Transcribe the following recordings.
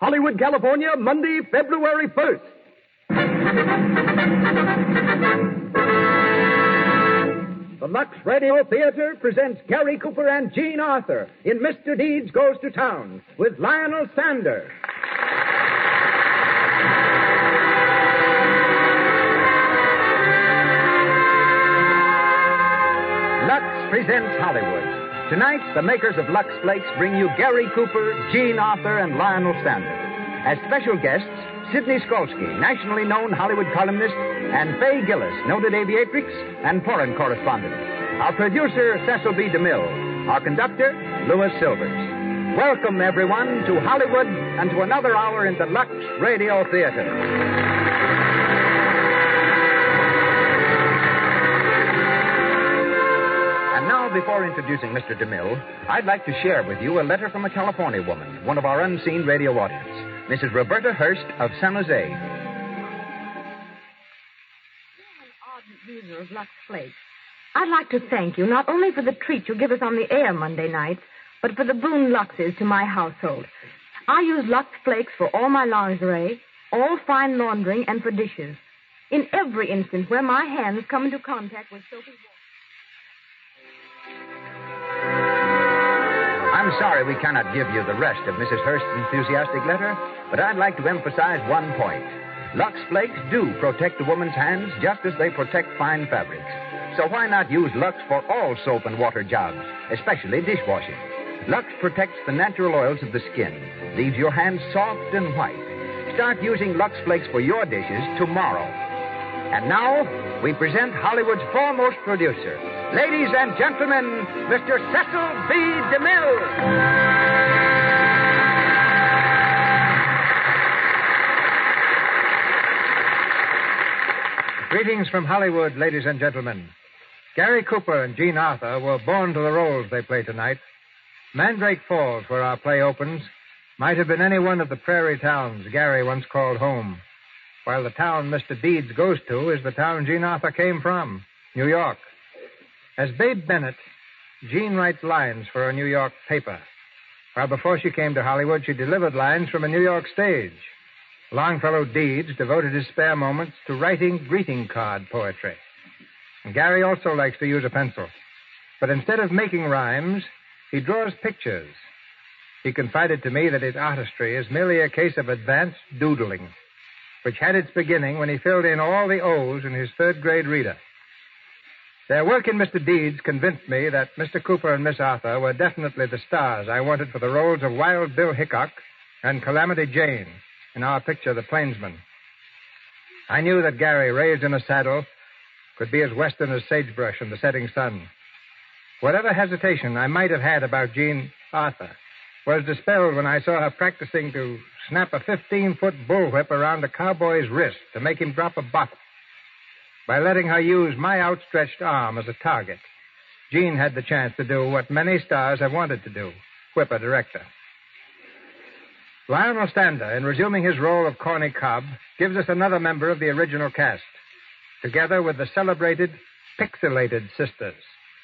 Hollywood, California, Monday, February 1st. The Lux Radio Theater presents Gary Cooper and Jean Arthur in Mr. Deeds Goes to Town with Lionel Sander. Lux presents Hollywood. Tonight, the makers of Lux Flakes bring you Gary Cooper, Jean Arthur, and Lionel Sander. As special guests, Sidney Skolsky, nationally known Hollywood columnist, and Fay Gillis, noted aviatrix and foreign correspondent. Our producer, Cecil B. DeMille. Our conductor, Louis Silvers. Welcome, everyone, to Hollywood and to another hour in the Lux Radio Theater. Before introducing Mr. DeMille, I'd like to share with you a letter from a California woman, one of our unseen radio audience, Mrs. Roberta Hurst of San Jose. You're an ardent user of Lux Flakes. I'd like to thank you not only for the treat you give us on the air Monday nights, but for the boon Lux is to my household. I use Lux Flakes for all my lingerie, all fine laundering, and for dishes. In every instance where my hands come into contact with soapy water. I'm sorry we cannot give you the rest of Mrs. Hurst's enthusiastic letter, but I'd like to emphasize one point. Lux Flakes do protect a woman's hands just as they protect fine fabrics. So why not use Lux for all soap and water jobs, especially dishwashing? Lux protects the natural oils of the skin, leaves your hands soft and white. Start using Lux Flakes for your dishes tomorrow. And now, we present Hollywood's foremost producer. Ladies and gentlemen, Mr. Cecil B. DeMille. Greetings from Hollywood, ladies and gentlemen. Gary Cooper and Jean Arthur were born to the roles they play tonight. Mandrake Falls, where our play opens, might have been any one of the prairie towns Gary once called home, while the town Mr. Deeds goes to is the town Jean Arthur came from, New York. As Babe Bennett, Jean writes lines for a New York paper, while before she came to Hollywood, she delivered lines from a New York stage. Longfellow Deeds devoted his spare moments to writing greeting card poetry. And Gary also likes to use a pencil. But instead of making rhymes, he draws pictures. He confided to me that his artistry is merely a case of advanced doodling, which had its beginning when he filled in all the O's in his third-grade reader. Their work in Mr. Deeds convinced me that Mr. Cooper and Miss Arthur were definitely the stars I wanted for the roles of Wild Bill Hickok and Calamity Jane in our picture, The Plainsman. I knew that Gary, raised in a saddle, could be as western as sagebrush in the setting sun. Whatever hesitation I might have had about Jean Arthur was dispelled when I saw her practicing to snap a 15-foot bullwhip around a cowboy's wrist to make him drop a bottle. By letting her use my outstretched arm as a target, Jean had the chance to do what many stars have wanted to do, whip a director. Lionel Sander, in resuming his role of Corny Cobb, gives us another member of the original cast, together with the celebrated Pixelated Sisters.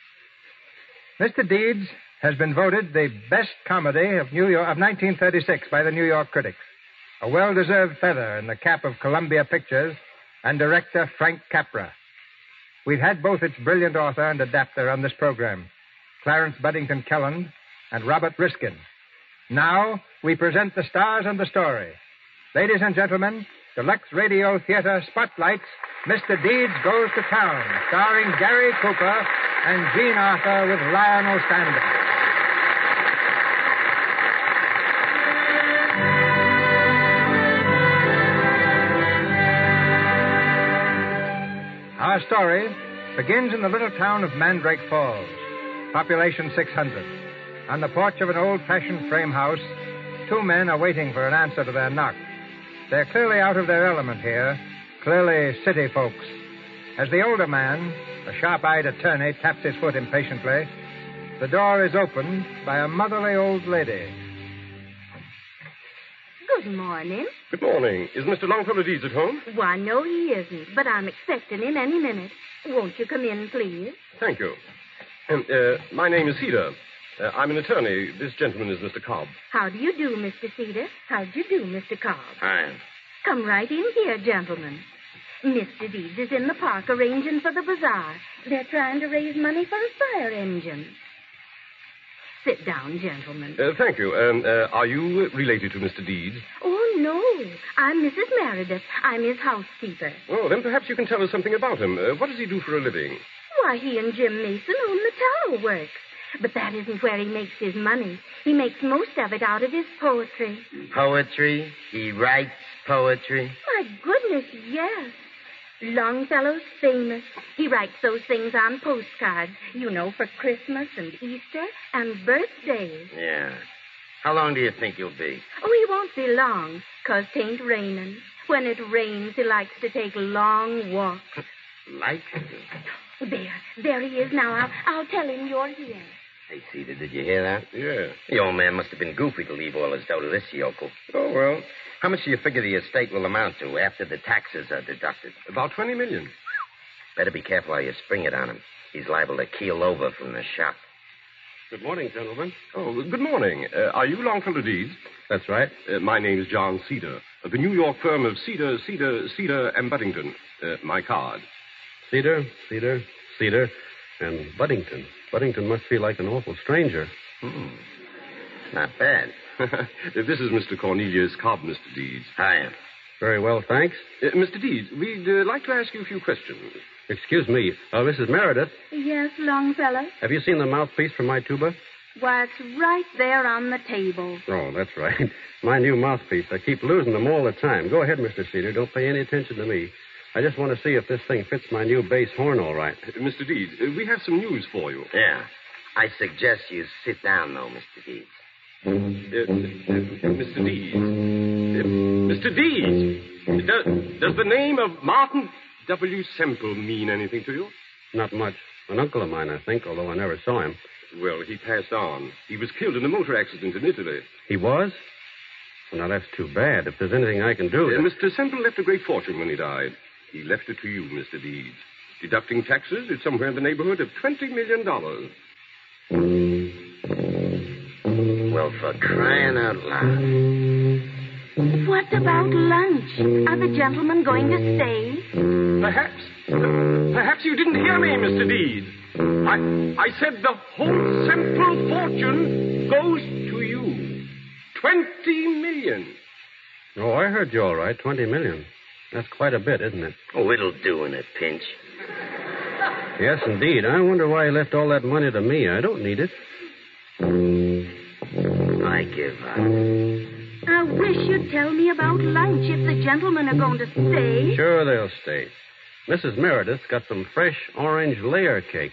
Mr. Deeds has been voted the best comedy of 1936 by the New York critics, a well-deserved feather in the cap of Columbia Pictures and director Frank Capra. We've had both its brilliant author and adapter on this program, Clarence Buddington Kelland and Robert Riskin. Now, we present the stars and the story. Ladies and gentlemen, the Lux Radio Theater spotlights Mr. Deeds Goes to Town, starring Gary Cooper and Jean Arthur with Lionel Sander. Our story begins in the little town of Mandrake Falls, population 600. On the porch of an old-fashioned frame house, two men are waiting for an answer to their knock. They're clearly out of their element here, clearly city folks. As the older man, a sharp-eyed attorney, taps his foot impatiently, the door is opened by a motherly old lady. Good morning. Good morning. Is Mr. Longfellow Deeds at home? Why, no, he isn't, but I'm expecting him any minute. Won't you come in, please? Thank you. My name is Cedar. I'm an attorney. This gentleman is Mr. Cobb. How do you do, Mr. Cedar? How do you do, Mr. Cobb? Hi. Come right in here, gentlemen. Mr. Deeds is in the park arranging for the bazaar. They're trying to raise money for a fire engine. Sit down, gentlemen. Thank you. Are you related to Mr. Deeds? Oh, no. I'm Mrs. Meredith. I'm his housekeeper. Oh, then perhaps you can tell us something about him. What does he do for a living? Why, he and Jim Mason own the tallow works. But that isn't where he makes his money. He makes most of it out of his poetry. Poetry? He writes poetry? My goodness, yes. Longfellow's famous. He writes those things on postcards, you know, for Christmas and Easter and birthdays. Yeah. How long do you think you'll be? Oh, he won't be long, 'cause 'tain't raining. When it rains, he likes to take long walks. Likes to? There he is now. I'll tell him you're here. Hey, Cedar, did you hear that? Yeah. The old man must have been goofy to leave all his dough to this yokel. Oh, well, How much do you figure the estate will amount to after the taxes are deducted? about 20 million. Better be careful how you spring it on him. He's liable to keel over from the shock. Good morning, gentlemen. Oh, good morning. Are you Longfellow Deeds? That's right. My name is John Cedar, of the New York firm of Cedar, and Buddington. My card. Cedar, and Buddington. Buddington must feel like an awful stranger. Not bad. This is Mr. Cornelius Cobb, Mr. Deeds. Hiya. Very well, thanks. Mr. Deeds, we'd like to ask you a few questions. Excuse me, Mrs. Meredith, Yes, Longfellow? have you seen the mouthpiece for my tuba? Why, it's right there on the table. Oh, that's right. My new mouthpiece. I keep losing them all the time. Go ahead, Mr. Cedar. Don't pay any attention to me. I just want to see if this thing fits my new bass horn all right. Mr. Deeds, we have some news for you. Yeah. I suggest you sit down, though, Mr. Deeds. Mr. Deeds. Mr. Deeds. Does the name of Martin W. Semple mean anything to you? Not much. An uncle of mine, I think, although I never saw him. Well, he passed on. He was killed in a motor accident in Italy. He was? Well, now, that's too bad. If there's anything I can do... Mr. Semple left a great fortune when he died. He left it to you, Mr. Deeds. Deducting taxes, it's somewhere in the neighborhood of $20 million. Well, for crying out loud. What about lunch? Are the gentlemen going to stay? Perhaps you didn't hear me, Mr. Deeds. I said the whole Semple fortune goes to you. 20 million. Oh, I heard you all right. 20 million. That's quite a bit, isn't it? Oh, it'll do in a pinch. Yes, indeed. I wonder why he left all that money to me. I don't need it. I give up. I wish you'd tell me about lunch if the gentlemen are going to stay. Sure, they'll stay. Mrs. Meredith's got some fresh orange layer cake.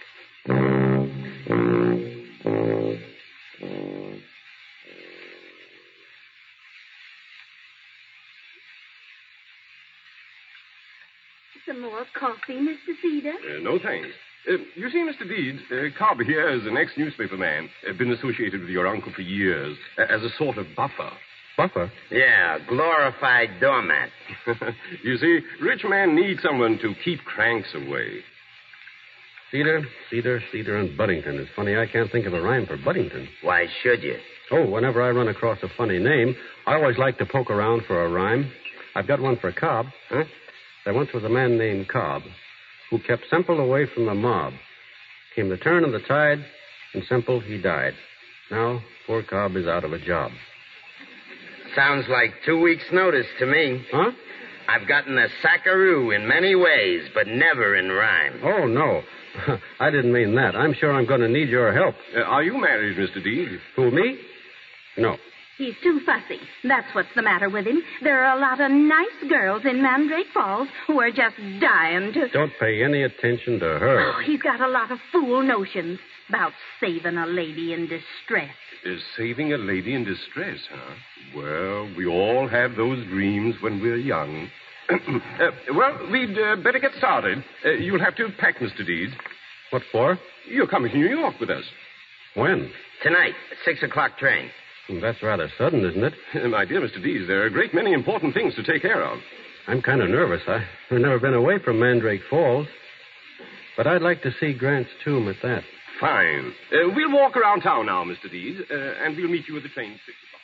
Some more coffee, Mr. Cedar? No, thanks. You see, Mr. Deeds, Cobb here is an ex-newspaper man. Been associated with your uncle for years as a sort of buffer. Buffer? Yeah, glorified doormat. You see, rich men need someone to keep cranks away. Cedar, and Buddington. It's funny, I can't think of a rhyme for Buddington. Why should you? Oh, whenever I run across a funny name, I always like to poke around for a rhyme. I've got one for Cobb. Huh? There once was a man named Cobb who kept Semple away from the mob. Came the turn of the tide, and Semple, he died. Now, poor Cobb is out of a job. Sounds like 2 weeks' notice to me. Huh? I've gotten a sackaroo in many ways, but never in rhyme. Oh, no. I didn't mean that. I'm sure I'm going to need your help. Are you married, Mr. Deeds? Who, me? No. He's too fussy. That's what's the matter with him. There are a lot of nice girls in Mandrake Falls who are just dying to... Don't pay any attention to her. Oh, he's got a lot of fool notions about saving a lady in distress. Is saving a lady in distress, huh? Well, we all have those dreams when we're young. Well, we'd better get started. You'll have to pack, Mr. Deeds. What for? You're coming to New York with us. When? Tonight, 6 o'clock train. That's rather sudden, isn't it? My dear Mr. Deeds, there are a great many important things to take care of. I'm kind of nervous. I've never been away from Mandrake Falls. But I'd like to see Grant's tomb at that. Fine. We'll walk around town now, Mr. Deeds, and we'll meet you at the train at 6 o'clock.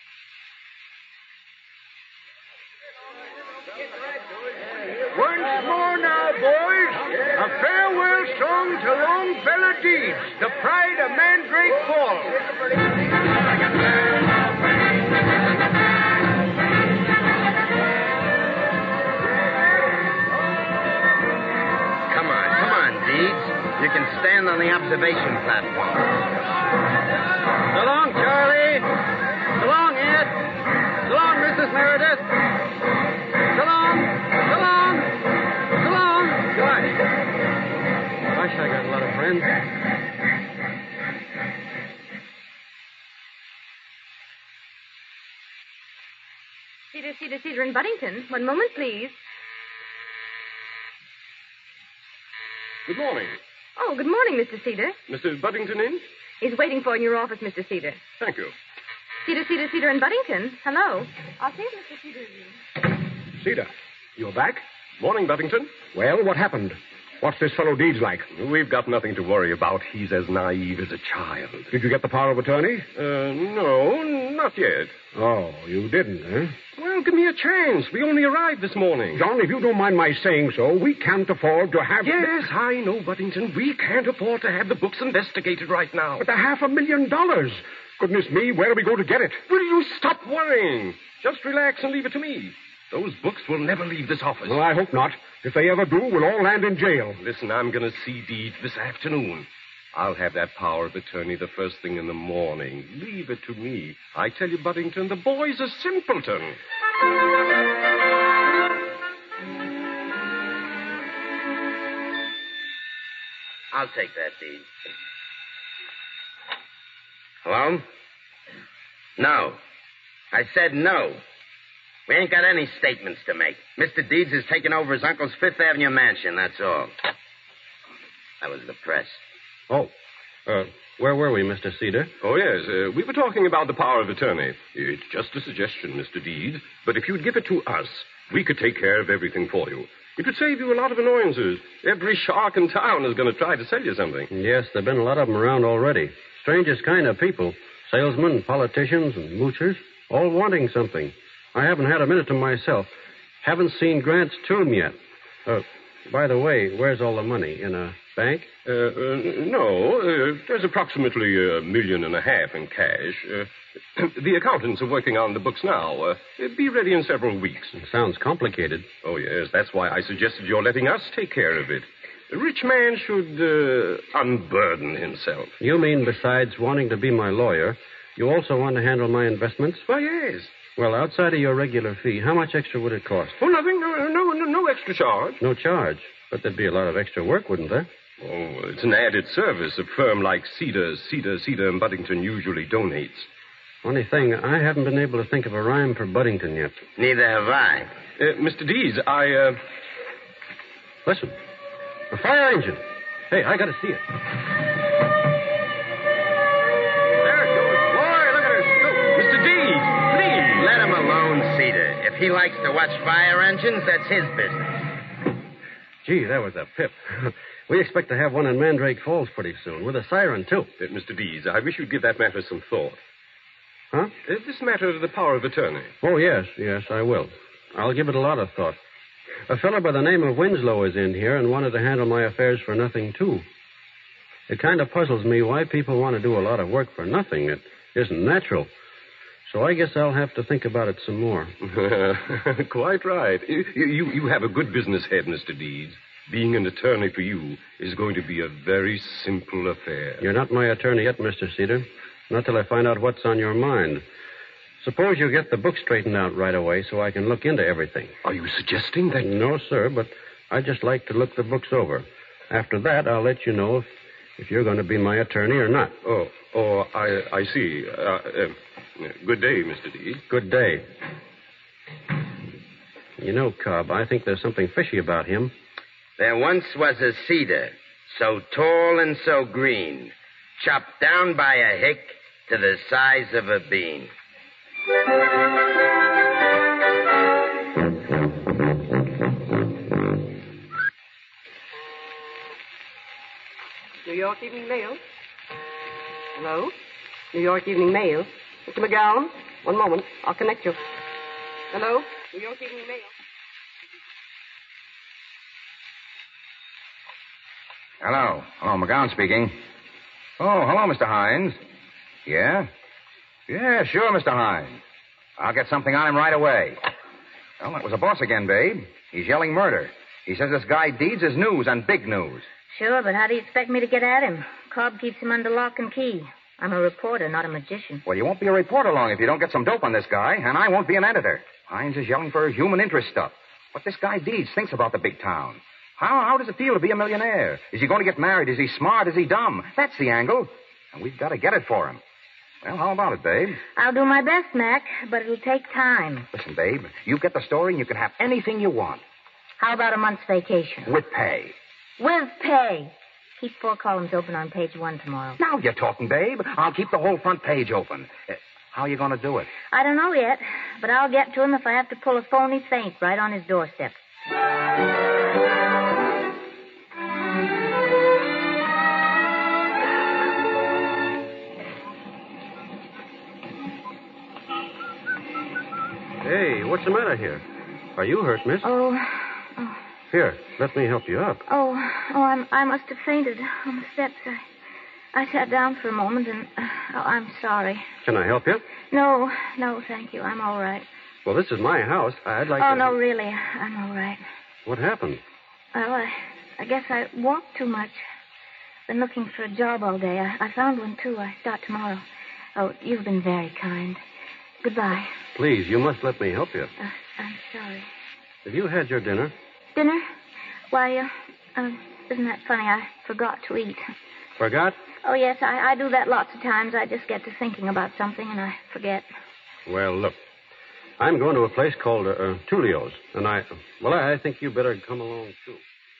Once more now, boys, a farewell song to Longfellow Deeds, the pride of Mandrake Falls. Come on, Deeds. You can stand on the observation platform. So long, Charlie. So long, Ed. So long, Mrs. Meredith. So long. So long. So long. Gosh. Gosh, I got a lot of friends. Cedar in Buddington. One moment, please. Good morning. Oh, good morning, Mr. Cedar. Mr. Buddington in? He's waiting for you in your office, Mr. Cedar. Thank you. Cedar in Buddington. Hello. I'll see if Mr. Cedar is in. Cedar, you're back? Morning, Buddington. Well, what happened? What's this fellow Deeds like? We've got nothing to worry about. He's as naive as a child. Did you get the power of attorney? No, not yet. Oh, you didn't, eh? Well, give me a chance. We only arrived this morning. John, if you don't mind my saying so, we can't afford to have... Yes, I know, Buddington. We can't afford to have the books investigated right now. But the $500,000. Goodness me, where are we going to get it? Will you stop worrying? Just relax and leave it to me. Those books will never leave this office. Well, I hope not. If they ever do, we'll all land in jail. Listen, I'm going to see Deeds this afternoon. I'll have that power of attorney the first thing in the morning. Leave it to me. I tell you, Buddington, the boy's a simpleton. I'll take that, Deeds. Hello? No. I said no. We ain't got any statements to make. Mr. Deeds has taken over his uncle's Fifth Avenue mansion, that's all. That was the press. Oh, where were we, Mr. Cedar? Oh, yes. We were talking about the power of attorney. It's just a suggestion, Mr. Deeds. But if you'd give it to us, we could take care of everything for you. It would save you a lot of annoyances. Every shark in town is going to try to sell you something. Yes, there have been a lot of them around already. Strangest kind of people. Salesmen, politicians, and moochers, all wanting something. I haven't had a minute to myself. Haven't seen Grant's tomb yet. By the way, where's all the money? In a bank? No. There's approximately $1.5 million in cash. The accountants are working on the books now. Be ready in several weeks. It sounds complicated. Oh, yes. That's why I suggested your letting us take care of it. A rich man should unburden himself. You mean besides wanting to be my lawyer, you also want to handle my investments? Why, yes. Well, outside of your regular fee, how much extra would it cost? Oh, nothing. No extra charge. No charge. But there'd be a lot of extra work, wouldn't there? Oh, it's an added service a firm like Cedar and Buddington usually donates. Funny thing, I haven't been able to think of a rhyme for Buddington yet. Neither have I. Mr. Deeds, Listen. A fire engine. Hey, I gotta see it. There it goes. Boy, look at her scoop. Mr. Deeds, please. Let him alone, Cedar. If he likes to watch fire engines, that's his business. Gee, that was a pip. We expect to have one in Mandrake Falls pretty soon, with a siren, too. Mr. Deeds, I wish you'd give that matter some thought. Huh? This matter of the power of attorney. Oh, yes, I will. I'll give it a lot of thought. A fellow by the name of Winslow is in here and wanted to handle my affairs for nothing, too. It kind of puzzles me why people want to do a lot of work for nothing. It isn't natural. So I guess I'll have to think about it some more. Quite right. You have a good business head, Mr. Deeds. Being an attorney for you is going to be a very simple affair. You're not my attorney yet, Mr. Cedar. Not till I find out what's on your mind. Suppose you get the book straightened out right away so I can look into everything. Are you suggesting that... No, sir, but I'd just like to look the books over. After that, I'll let you know if you're going to be my attorney or not. Oh, I see. Good day, Mr. Deeds. Good day. You know, Cobb, I think there's something fishy about him. There once was a cedar, so tall and so green, chopped down by a hick to the size of a bean. New York Evening Mail. Hello? New York Evening Mail. Mr. McGowan? One moment. I'll connect you. Hello? New York Evening Mail. Hello. Hello, McGowan speaking. Oh, hello, Mr. Hines. Yeah? Yeah, sure, Mr. Hines. I'll get something on him right away. Well, that was a boss again, babe. He's yelling murder. He says this guy Deeds is news and big news. Sure, but how do you expect me to get at him? Cobb keeps him under lock and key. I'm a reporter, not a magician. Well, you won't be a reporter long if you don't get some dope on this guy, and I won't be an editor. Hines is yelling for human interest stuff. What this guy Deeds thinks about the big town. How does it feel to be a millionaire? Is he going to get married? Is he smart? Is he dumb? That's the angle. And we've got to get it for him. Well, how about it, babe? I'll do my best, Mac, but it'll take time. Listen, babe, you get the story and you can have anything you want. How about a month's vacation? With pay. With pay. Keep 4 columns open on page 1 tomorrow. Now you're talking, babe. I'll keep the whole front page open. How are you going to do it? I don't know yet, but I'll get to him if I have to pull a phony feint right on his doorstep. Hey, what's the matter here? Are you hurt, miss? Oh. Here, let me help you up. I must have fainted on the steps. I sat down for a moment and... I'm sorry. Can I help you? No, thank you. I'm all right. Well, this is my house. I'd like to... Oh, no, really. I'm all right. What happened? Well, I guess I walked too much. Been looking for a job all day. I found one, too. I start tomorrow. Oh, you've been very kind. Goodbye. Please, you must let me help you. I'm sorry. Have you had your dinner? Dinner? Why, isn't that funny? I forgot to eat. Forgot? Oh, yes, I do that lots of times. I just get to thinking about something and I forget. Well, look. I'm going to a place called Tulio's, and I think you better come along, too.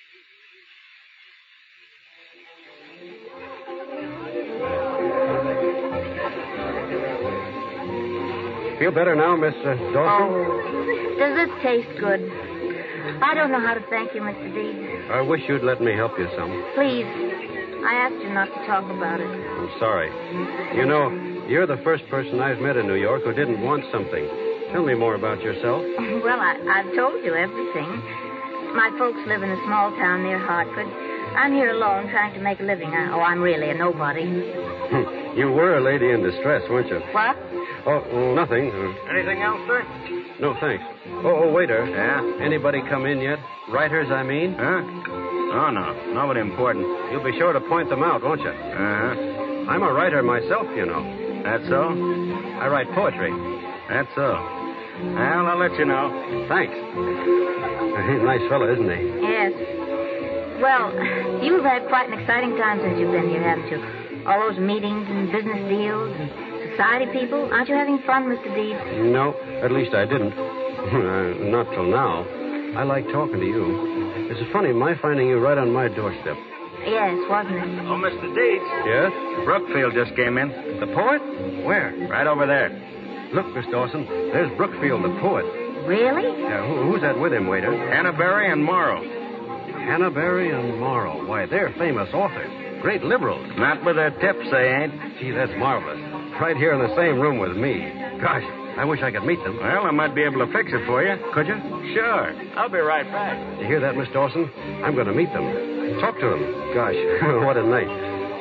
Feel better now, Miss Dawson? Oh, does this taste good? I don't know how to thank you, Mr. Deeds. I wish you'd let me help you some. Please. I asked you not to talk about it. I'm sorry. You know, you're the first person I've met in New York who didn't want something. Tell me more about yourself. Well, I've told you everything. My folks live in a small town near Hartford. I'm here alone trying to make a living. I'm really a nobody. You were a lady in distress, weren't you? What? Oh, nothing. Anything else, sir? No, thanks. Oh, waiter. Yeah? Anybody come in yet? Writers, I mean? Huh? Oh, no. Nobody important. You'll be sure to point them out, won't you? Uh-huh. I'm a writer myself, you know. That's so? I write poetry. That's so. Well, I'll let you know. Thanks. Nice fellow, isn't he? Yes. Well, you've had quite an exciting time since you've been here, haven't you? All those meetings and business deals and society people. Aren't you having fun, Mr. Deeds? No, at least I didn't. Not till now. I like talking to you. It's funny, my finding you right on my doorstep. Yes, wasn't it? Oh, Mr. Deeds. Yes? Brookfield just came in. The poet? Where? Right over there. Look, Miss Dawson, there's Brookfield, the poet. Really? Yeah, who's that with him, waiter? Hannah Berry and Morrow. Hannah Berry and Morrow. Why, they're famous authors. Great liberals. Not with their tips, they ain't. Gee, that's marvelous. Right here in the same room with me. Gosh, I wish I could meet them. Well, I might be able to fix it for you. Could you? Sure. I'll be right back. You hear that, Miss Dawson? I'm going to meet them. Talk to them. Gosh, what a night.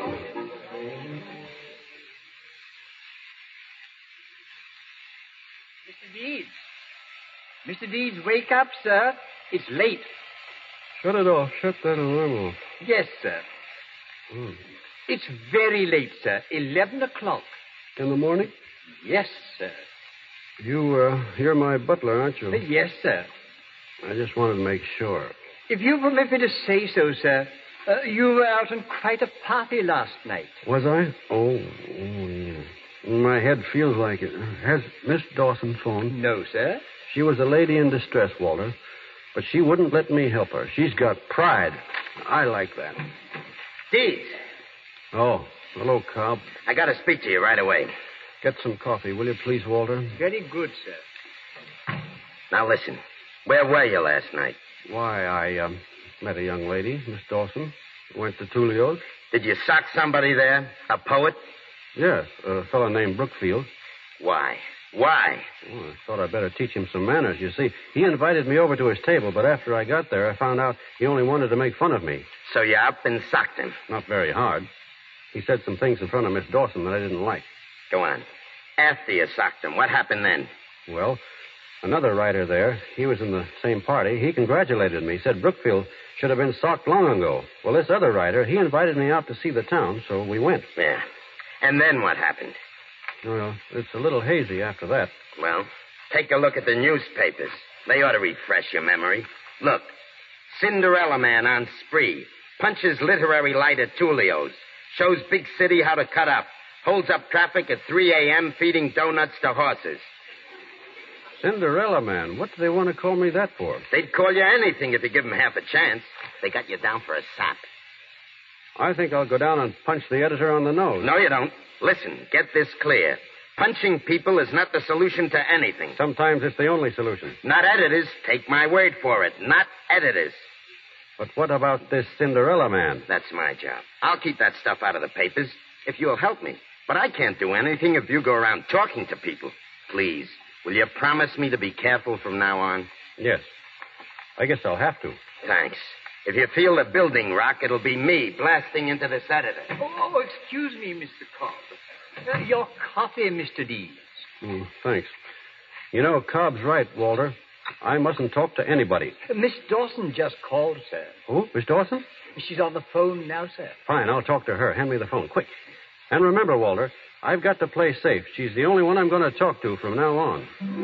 Mr. Deeds. Mr. Deeds, wake up, sir. It's late. Shut it off. Shut that alarm off. Yes, sir. It's very late, sir. 11 o'clock. In the morning? Yes, sir. You're my butler, aren't you? Yes, sir. I just wanted to make sure. If you permit me to say so, sir, you were out on quite a party last night. Was I? Oh, yeah. My head feels like it. Has Miss Dawson phoned? No, sir. She was a lady in distress, Walter. But she wouldn't let me help her. She's got pride. I like that. Deeds. Oh, hello, Cobb. I got to speak to you right away. Get some coffee, will you please, Walter? Very good, sir. Now, listen. Where were you last night? Why, I met a young lady, Miss Dawson. Went to Tulio's. Did you sock somebody there? A poet? Yes, a fellow named Brookfield. Why? Why? Oh, I thought I'd better teach him some manners. You see, he invited me over to his table, but after I got there, I found out he only wanted to make fun of me. So you up and socked him? Not very hard. He said some things in front of Miss Dawson that I didn't like. Go on. After you socked him, what happened then? Well, another writer there, he was in the same party. He congratulated me. He said Brookfield should have been socked long ago. Well, this other writer, he invited me out to see the town, so we went. Yeah. And then what happened? Well, it's a little hazy after that. Well, take a look at the newspapers. They ought to refresh your memory. Look. Cinderella Man on spree. Punches literary light at Tulio's. Shows big city how to cut up. Holds up traffic at 3 a.m. feeding donuts to horses. Cinderella Man. What do they want to call me that for? They'd call you anything if you give them half a chance. They got you down for a sap. I think I'll go down and punch the editor on the nose. No, you don't. Listen, get this clear. Punching people is not the solution to anything. Sometimes it's the only solution. Not editors. Take my word for it. Not editors. But what about this Cinderella Man? That's my job. I'll keep that stuff out of the papers if you'll help me. But I can't do anything if you go around talking to people. Please, will you promise me to be careful from now on? Yes. I guess I'll have to. Thanks. If you feel the building rock, it'll be me blasting into this editor. Oh, excuse me, Mr. Cobb. Your coffee, Mr. Deeds. Thanks. You know, Cobb's right, Walter. I mustn't talk to anybody. Miss Dawson just called, sir. Oh, Miss Dawson? She's on the phone now, sir. Fine, I'll talk to her. Hand me the phone, quick. And remember, Walter, I've got to play safe. She's the only one I'm going to talk to from now on.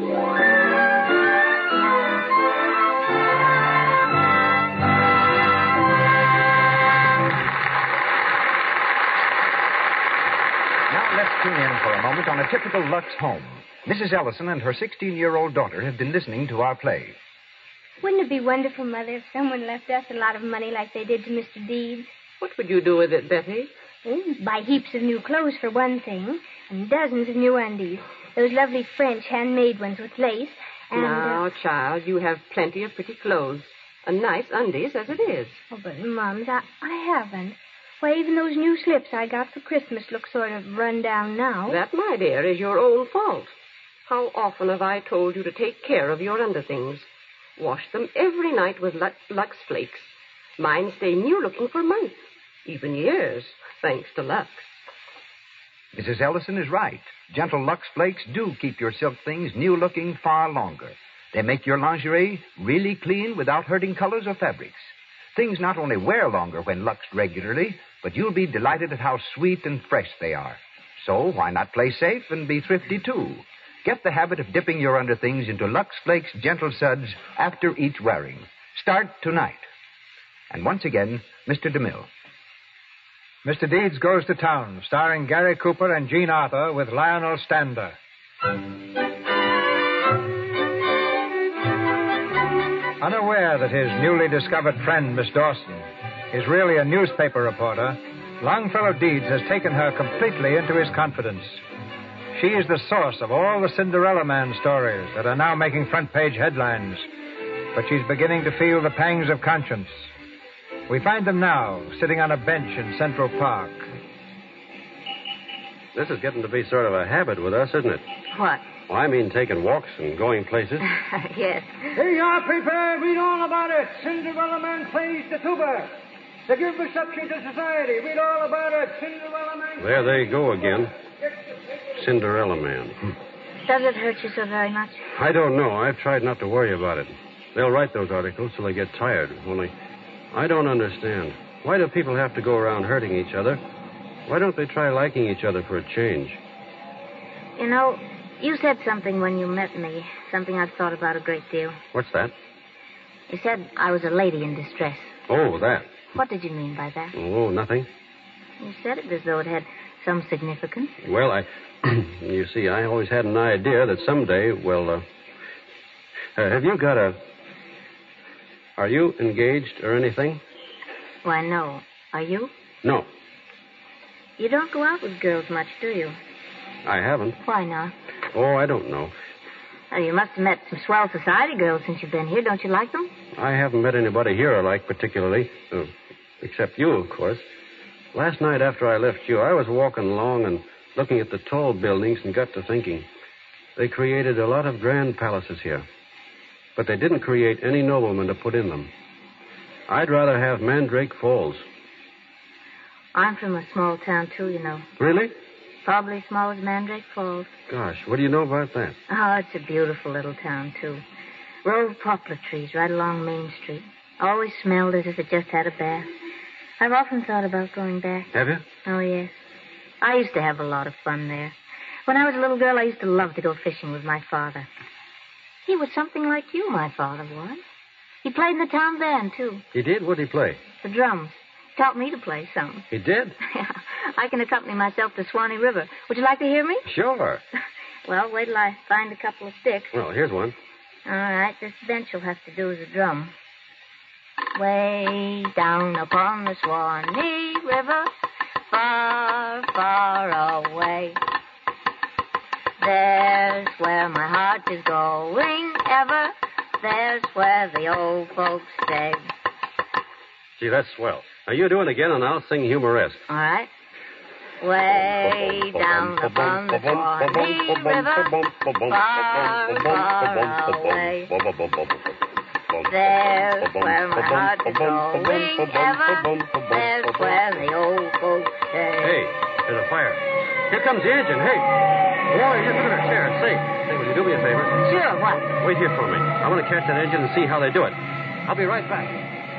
Now let's tune in for a moment on a typical Lux home. Mrs. Ellison and her 16-year-old daughter have been listening to our play. Wouldn't it be wonderful, Mother, if someone left us a lot of money like they did to Mr. Deeds? What would you do with it, Betty? Buy heaps of new clothes, for one thing, and dozens of new undies. Those lovely French handmade ones with lace. And, now, child, you have plenty of pretty clothes. And nice undies as it is. Oh, but, Mums, I haven't. Why, even those new slips I got for Christmas look sort of run down now. That, my dear, is your own fault. How often have I told you to take care of your underthings? Wash them every night with Lux Flakes. Mine stay new-looking for months, even years, thanks to Lux. Mrs. Ellison is right. Gentle Lux Flakes do keep your silk things new-looking far longer. They make your lingerie really clean without hurting colors or fabrics. Things not only wear longer when luxed regularly, but you'll be delighted at how sweet and fresh they are. So why not play safe and be thrifty, too? Get the habit of dipping your underthings into Lux Flakes Gentle Suds after each wearing. Start tonight. And once again, Mr. DeMille. Mr. Deeds Goes to Town, starring Gary Cooper and Jean Arthur with Lionel Stander. Unaware that his newly discovered friend, Miss Dawson, is really a newspaper reporter, Longfellow Deeds has taken her completely into his confidence. She is the source of all the Cinderella Man stories that are now making front-page headlines. But she's beginning to feel the pangs of conscience. We find them now, sitting on a bench in Central Park. This is getting to be sort of a habit with us, isn't it? What? Well, I mean taking walks and going places. Yes. Here you are, prepared. Read all about it. Cinderella Man plays the tuba. To give reception to society. Read all about it. Cinderella Man. There they go again. Cinderella Man. Does it hurt you so very much? I don't know. I've tried not to worry about it. They'll write those articles till they get tired. Only, I don't understand. Why do people have to go around hurting each other? Why don't they try liking each other for a change? You know, you said something when you met me, something I've thought about a great deal. What's that? You said I was a lady in distress. Oh, that. What did you mean by that? Oh, nothing. You said it as though it had some significance. Well, you see, I always had an idea that someday, have you got are you engaged or anything? Why, no. Are you? No. You don't go out with girls much, do you? I haven't. Why not? Oh, I don't know. Well, you must have met some swell society girls since you've been here. Don't you like them? I haven't met anybody here I like particularly. Except you, of course. Last night after I left you, I was walking along, and looking at the tall buildings and got to thinking. They created a lot of grand palaces here. But they didn't create any noblemen to put in them. I'd rather have Mandrake Falls. I'm from a small town, too, you know. Really? Probably as small as Mandrake Falls. Gosh, what do you know about that? Oh, it's a beautiful little town, too. Row of poplar trees right along Main Street. Always smelled as if it just had a bath. I've often thought about going back. Have you? Oh, yes. I used to have a lot of fun there. When I was a little girl, I used to love to go fishing with my father. He was something like you, my father was. He played in the town band, too. He did? What did he play? The drums. Taught me to play some. He did? I can accompany myself to Swanee River. Would you like to hear me? Sure. Well, wait till I find a couple of sticks. Well, here's one. All right, this bench will have to do as a drum. Way down upon the Swanee River, far, far away. There's where my heart is going ever. There's where the old folks stay. Gee, that's swell. Now, you do it again, and I'll sing humoresque. All right. Way down upon the Swanee River, far, far away. There's where my heart is going ever. There's where the old folks stay. Hey, there's a fire. Here comes the engine. Hey. Boy, just look at her chair. Say, will you do me a favor? Sure, what? Wait here for me. I want to catch that engine and see how they do it. I'll be right back.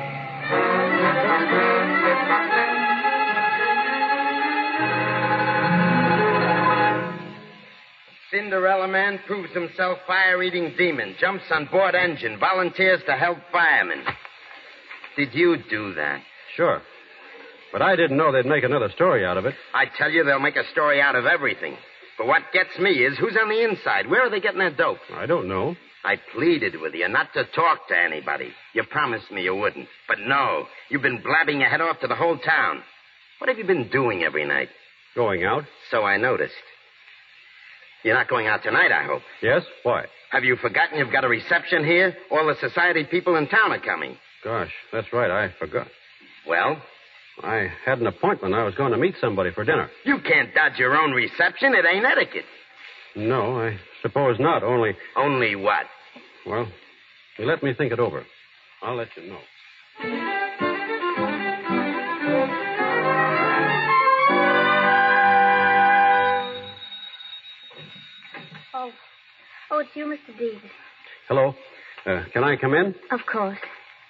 Cinderella Man proves himself fire-eating demon, jumps on board engine, volunteers to help firemen. Did you do that? Sure. But I didn't know they'd make another story out of it. I tell you, they'll make a story out of everything. But what gets me is who's on the inside. Where are they getting their dope? I don't know. I pleaded with you not to talk to anybody. You promised me you wouldn't. But no, you've been blabbing your head off to the whole town. What have you been doing every night? Going out? So I noticed. You're not going out tonight, I hope. Yes? Why? Have you forgotten you've got a reception here? All the society people in town are coming. Gosh, that's right. I forgot. Well? I had an appointment. I was going to meet somebody for dinner. You can't dodge your own reception. It ain't etiquette. No, I suppose not. Only... Only what? Well, you let me think it over. I'll let you know. Oh, it's you, Mr. Deeds. Hello. Can I come in? Of course.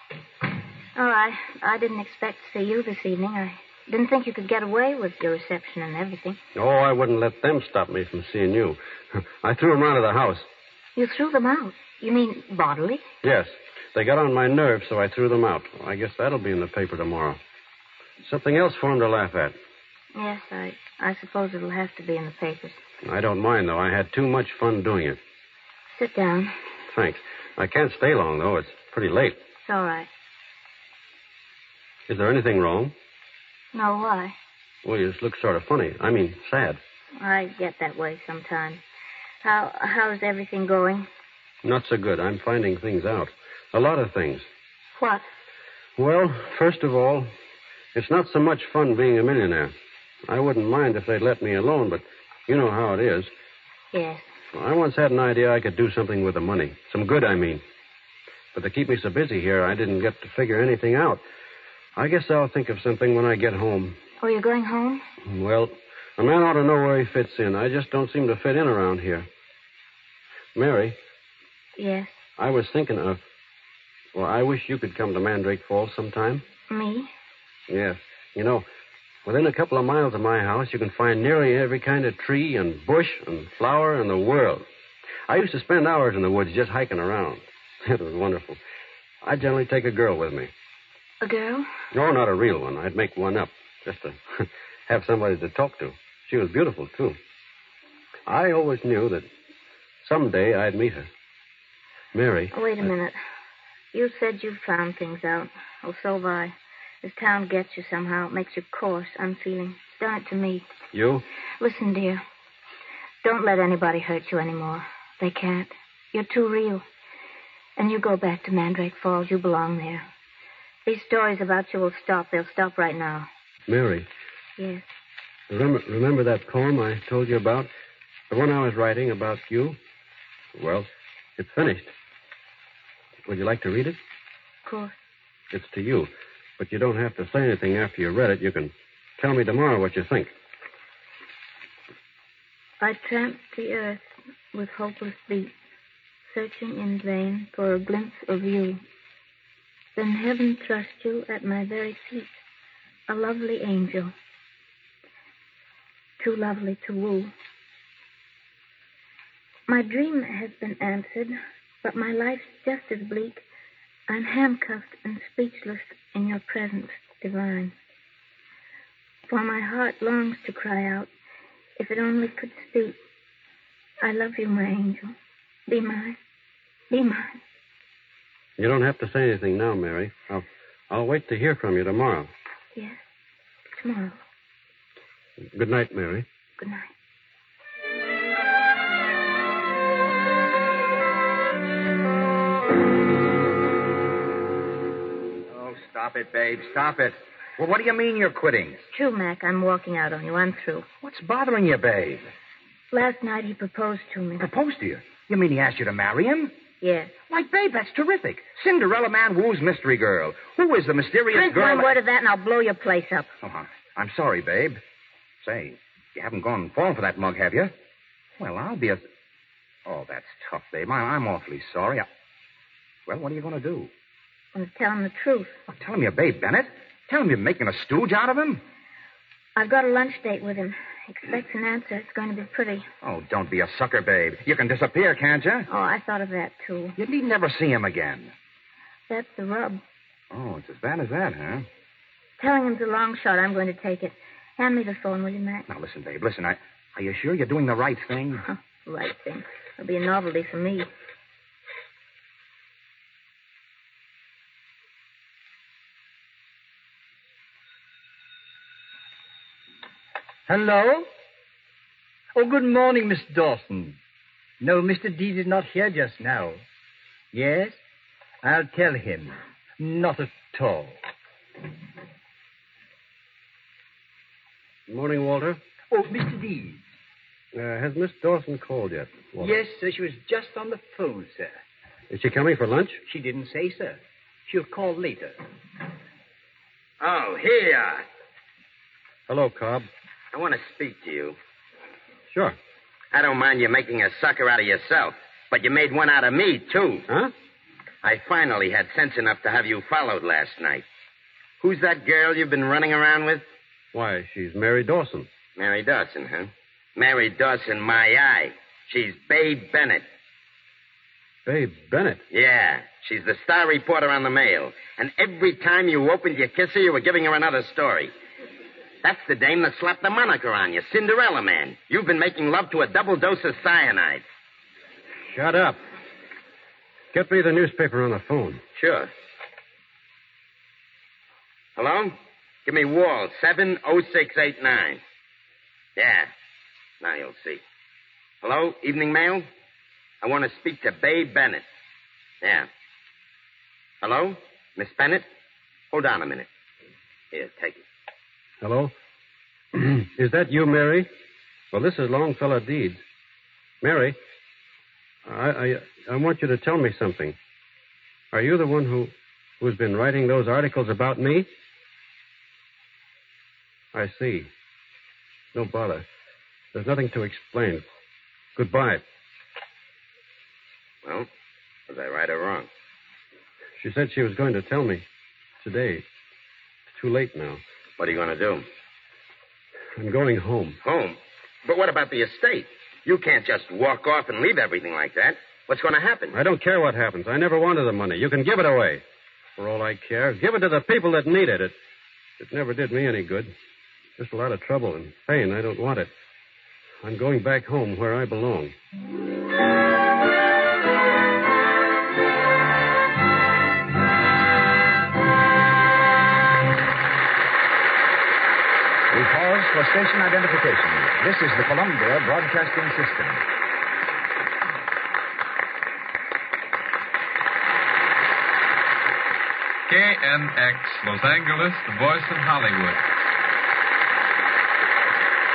Oh, I didn't expect to see you this evening. I didn't think you could get away with your reception and everything. Oh, I wouldn't let them stop me from seeing you. I threw them out of the house. You threw them out? You mean bodily? Yes. They got on my nerves, so I threw them out. I guess that'll be in the paper tomorrow. Something else for them to laugh at. Yes, I suppose it'll have to be in the papers. I don't mind, though. I had too much fun doing it. Sit down. Thanks. I can't stay long, though. It's pretty late. It's all right. Is there anything wrong? No, why? Well, you just look sort of funny. I mean, sad. I get that way sometimes. How's everything going? Not so good. I'm finding things out. A lot of things. What? Well, first of all, it's not so much fun being a millionaire. I wouldn't mind if they'd let me alone, but you know how it is. Yes. I once had an idea I could do something with the money. Some good, I mean. But they keep me so busy here, I didn't get to figure anything out. I guess I'll think of something when I get home. Oh, you're going home? Well, a man ought to know where he fits in. I just don't seem to fit in around here. Mary? Yes? I was thinking of... Well, I wish you could come to Mandrake Falls sometime. Me? Yes. You know, within a couple of miles of my house, you can find nearly every kind of tree and bush and flower in the world. I used to spend hours in the woods just hiking around. It was wonderful. I generally take a girl with me. A girl? No, not a real one. I'd make one up, just to have somebody to talk to. She was beautiful, too. I always knew that someday I'd meet her. Mary. Wait a minute. You said you found things out. Oh, so have I. This town gets you somehow. It makes you coarse, unfeeling. It's done it to me. You? Listen, dear. Don't let anybody hurt you anymore. They can't. You're too real. And you go back to Mandrake Falls. You belong there. These stories about you will stop. They'll stop right now. Mary. Yes. Remember that poem I told you about? The one I was writing about you? Well, it's finished. Would you like to read it? Of course. It's to you, but you don't have to say anything after you read it. You can tell me tomorrow what you think. I tramped the earth with hopeless beat, searching in vain for a glimpse of you. Then heaven thrust you at my very feet, a lovely angel, too lovely to woo. My dream has been answered, but my life's just as bleak. I'm handcuffed and speechless in your presence divine. For my heart longs to cry out, if it only could speak. I love you, my angel. Be mine. Be mine. You don't have to say anything now, Mary. I'll wait to hear from you tomorrow. Yes, tomorrow. Good night, Mary. Good night. Oh, stop it, babe. Stop it. Well, what do you mean you're quitting? It's true, Mac. I'm walking out on you. I'm through. What's bothering you, babe? Last night he proposed to me. Proposed to you? You mean he asked you to marry him? Yes. Why, babe, that's terrific. Cinderella man woos mystery girl. Who is the mysterious Drink girl? one word of that and I'll blow your place up. Oh, I'm sorry, babe. Say, you haven't gone and fallen for that mug, have you? Well, I'll be a... Oh, that's tough, babe. I'm awfully sorry. Well, what are you going to do? I'm going to tell him the truth. Oh, tell him you're Babe Bennett. Tell him you're making a stooge out of him. I've got a lunch date with him. Expects an answer. It's going to be pretty. Oh, don't be a sucker, babe. You can disappear, can't you? Oh, I thought of that, too. You need never see him again. That's the rub. Oh, it's as bad as that, huh? Telling him's a long shot. I'm going to take it. Hand me the phone, will you, Mac? Now, listen, babe. Listen, are you sure you're doing the right thing? Right thing. It'll be a novelty for me. Hello? Oh, good morning, Miss Dawson. No, Mr. Deed is not here just now. Yes? I'll tell him. Not at all. Good morning, Walter. Oh, Mr. Deed. Has Miss Dawson called yet, Walter? Yes, sir. She was just on the phone, sir. Is she coming for lunch? She didn't say, sir. She'll call later. Oh, here you are. Hello, Cobb. I want to speak to you. Sure. I don't mind you making a sucker out of yourself, but you made one out of me, too. Huh? I finally had sense enough to have you followed last night. Who's that girl you've been running around with? Why, she's Mary Dawson. Mary Dawson, huh? Mary Dawson, my eye. She's Babe Bennett. Babe Bennett? Yeah, she's the star reporter on the Mail. And every time you opened your kisser, you were giving her another story. That's the dame that slapped the moniker on you, Cinderella Man. You've been making love to a double dose of cyanide. Shut up. Get me the newspaper on the phone. Sure. Hello? Give me Wall, 70689. Yeah. Now you'll see. Hello? Evening Mail? I want to speak to Babe Bennett. Yeah. Hello? Miss Bennett? Hold on a minute. Here, take it. Hello? Is that you, Mary? Well, this is Longfellow Deeds. Mary, I want you to tell me something. Are you the one who's been writing those articles about me? I see. No bother. There's nothing to explain. Goodbye. Well, was I right or wrong? She said she was going to tell me today. It's too late now. What are you going to do? I'm going home. Home? But what about the estate? You can't just walk off and leave everything like that. What's going to happen? I don't care what happens. I never wanted the money. You can give it away. For all I care, give it to the people that need it. It never did me any good. Just a lot of trouble and pain. I don't want it. I'm going back home where I belong. We pause for station identification. This is the Columbia Broadcasting System. KNX, Los Angeles, the voice of Hollywood.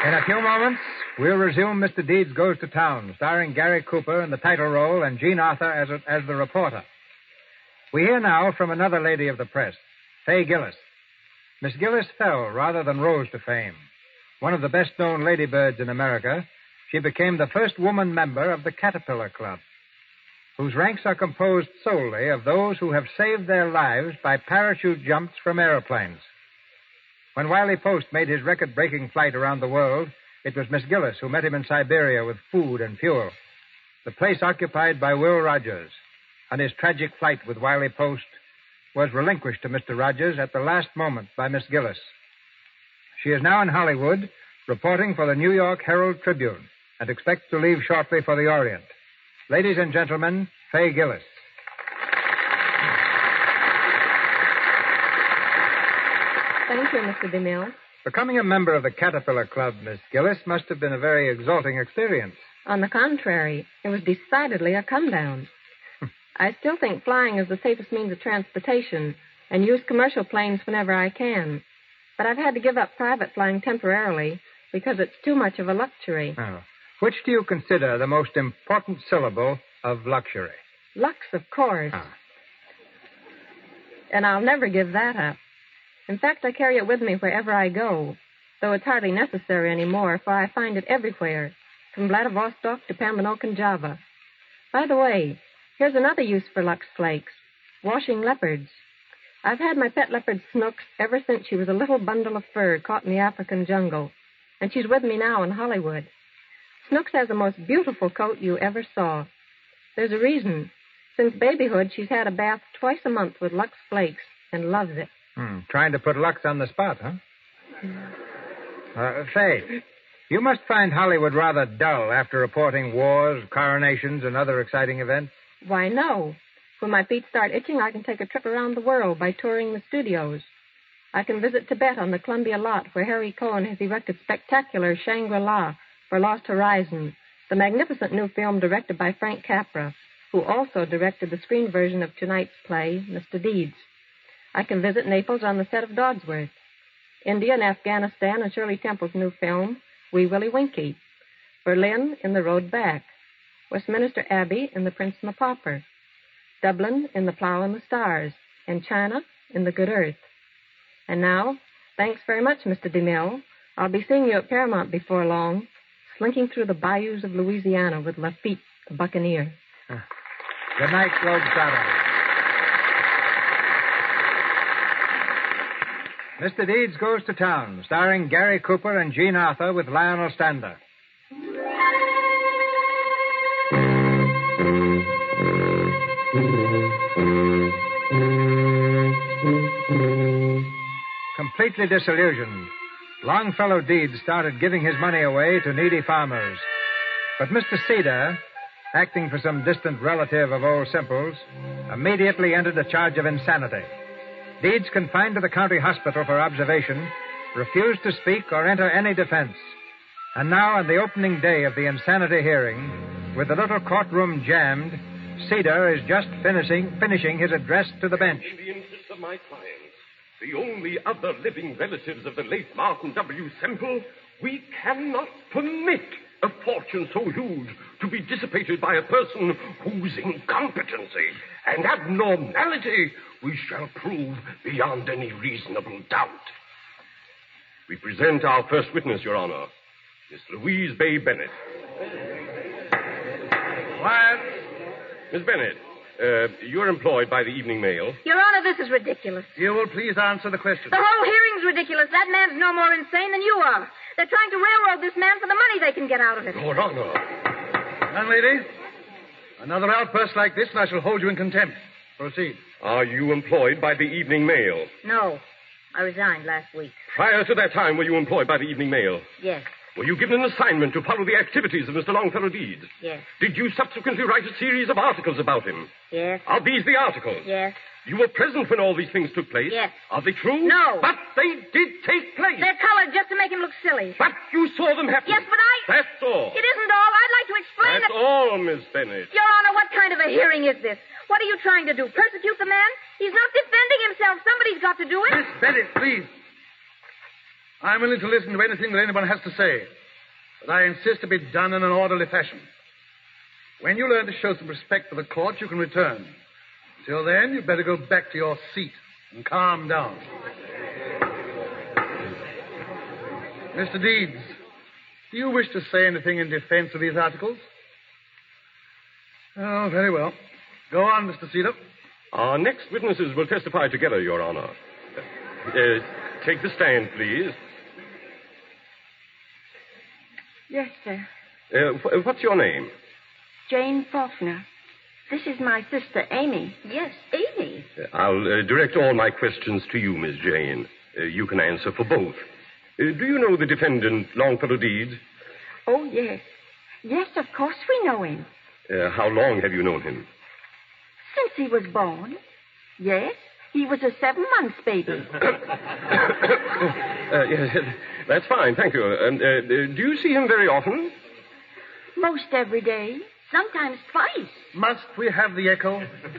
In a few moments, we'll resume Mr. Deeds Goes to Town, starring Gary Cooper in the title role and Jean Arthur as the reporter. We hear now from another lady of the press, Fay Gillis. Miss Gillis fell rather than rose to fame. One of the best-known ladybirds in America, she became the first woman member of the Caterpillar Club, whose ranks are composed solely of those who have saved their lives by parachute jumps from aeroplanes. When Wiley Post made his record-breaking flight around the world, it was Miss Gillis who met him in Siberia with food and fuel, the place occupied by Will Rogers, and his tragic flight with Wiley Post was relinquished to Mr. Rogers at the last moment by Miss Gillis. She is now in Hollywood, reporting for the New York Herald Tribune, and expects to leave shortly for the Orient. Ladies and gentlemen, Fay Gillis. Thank you, Mr. DeMille. Becoming a member of the Caterpillar Club, Miss Gillis, must have been a very exalting experience. On the contrary, it was decidedly a come-down. I still think flying is the safest means of transportation and use commercial planes whenever I can. But I've had to give up private flying temporarily because it's too much of a luxury. Oh. Which do you consider the most important syllable of luxury? Lux, of course. Ah. And I'll never give that up. In fact, I carry it with me wherever I go, though it's hardly necessary anymore, for I find it everywhere, from Vladivostok to Pambanok and Java. By the way, here's another use for Lux Flakes, washing leopards. I've had my pet leopard Snooks ever since she was a little bundle of fur caught in the African jungle, and she's with me now in Hollywood. Snooks has the most beautiful coat you ever saw. There's a reason. Since babyhood, she's had a bath twice a month with Lux Flakes and loves it. Trying to put Lux on the spot, huh? Fay, you must find Hollywood rather dull after reporting wars, coronations, and other exciting events. Why, no. When my feet start itching, I can take a trip around the world by touring the studios. I can visit Tibet on the Columbia lot, where Harry Cohen has erected spectacular Shangri-La for Lost Horizons, the magnificent new film directed by Frank Capra, who also directed the screen version of tonight's play, Mr. Deeds. I can visit Naples on the set of Dodsworth, India and Afghanistan in Shirley Temple's new film, Wee Willie Winkie, Berlin in The Road Back, Westminster Abbey in The Prince and the Pauper, Dublin in The Plough and the Stars, and China in The Good Earth. And now, thanks very much, Mr. DeMille. I'll be seeing you at Paramount before long, slinking through the bayous of Louisiana with Lafitte, the buccaneer. Good night, Globetrotter. Mr. Deeds Goes to Town, starring Gary Cooper and Jean Arthur with Lionel Stander. Completely disillusioned, Longfellow Deeds started giving his money away to needy farmers. But Mr. Cedar, acting for some distant relative of Old Simple's, immediately entered a charge of insanity. Deeds, confined to the county hospital for observation, refused to speak or enter any defense. And now, on the opening day of the insanity hearing, with the little courtroom jammed, Cedar is just finishing his address to the bench. In the interests of my clients, the only other living relatives of the late Martin W. Semple, we cannot permit a fortune so huge to be dissipated by a person whose incompetency and abnormality we shall prove beyond any reasonable doubt. We present our first witness, Your Honor, Miss Louise Bay Bennett. Quiet. Miss Bennett, you're employed by the Evening Mail. Your Honor, this is ridiculous. You will please answer the question. The whole hearing's ridiculous. That man's no more insane than you are. They're trying to railroad this man for the money they can get out of it. Your Honor. Young lady, another outburst like this and I shall hold you in contempt. Proceed. Are you employed by the Evening Mail? No. I resigned last week. Prior to that time, were you employed by the Evening Mail? Yes. Were you given an assignment to follow the activities of Mr. Longfellow Deeds? Yes. Did you subsequently write a series of articles about him? Yes. Are these the articles? Yes. You were present when all these things took place? Yes. Are they true? No. But they did take place. They're colored just to make him look silly. But you saw them happen. Yes, but That's all. It isn't all. I'd like to explain That's all, Miss Bennett. Your Honor, what kind of a hearing is this? What are you trying to do? Persecute the man? He's not defending himself. Somebody's got to do it. Miss Bennett, please. I'm willing to listen to anything that anyone has to say, but I insist to be done in an orderly fashion. When you learn to show some respect for the court, you can return. Till then, you'd better go back to your seat and calm down. Mr. Deeds, do you wish to say anything in defense of these articles? Oh, very well. Go on, Mr. Cedar. Our next witnesses will testify together, Your Honor. Take the stand, please. Yes, sir. What's your name? Jane Faulkner. This is my sister, Amy. Yes, Amy. I'll direct all my questions to you, Miss Jane. You can answer for both. Do you know the defendant, Longfellow Deeds? Oh, yes. Yes, of course we know him. How long have you known him? Since he was born. Yes, he was a 7-month baby. Yes, that's fine, thank you. Do you see him very often? Most every day. Sometimes twice. Must we have the echo?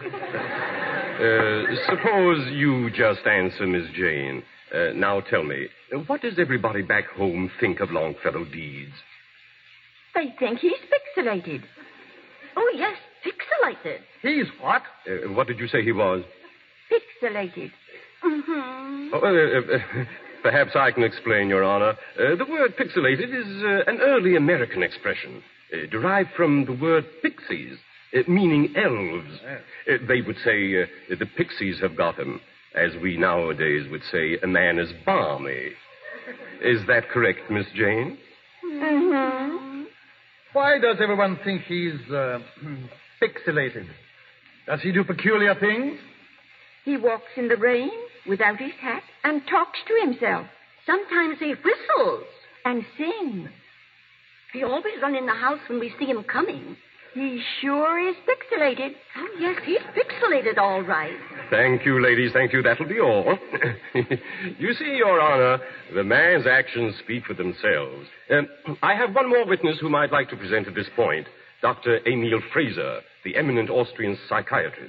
Suppose you just answer, Miss Jane. Now tell me, what does everybody back home think of Longfellow Deeds? They think he's pixelated. Oh, yes, pixelated. He's what? What did you say he was? Pixelated. Mm-hmm. Perhaps I can explain, Your Honor. The word pixelated is an early American expression, derived from the word pixies, meaning elves. Yes. They would say, the pixies have got him, as we nowadays would say, a man is balmy. Is that correct, Miss Jane? Mm-hmm. Why does everyone think he's pixelated? Does he do peculiar things? He walks in the rain without his hat and talks to himself. Sometimes he whistles and sings. He always runs in the house when we see him coming. He sure is pixelated. Oh, yes, he's pixelated all right. Thank you, ladies. Thank you. That'll be all. You see, Your Honor, the man's actions speak for themselves. I have one more witness whom I'd like to present at this point, Dr. Emil Fraser, the eminent Austrian psychiatrist.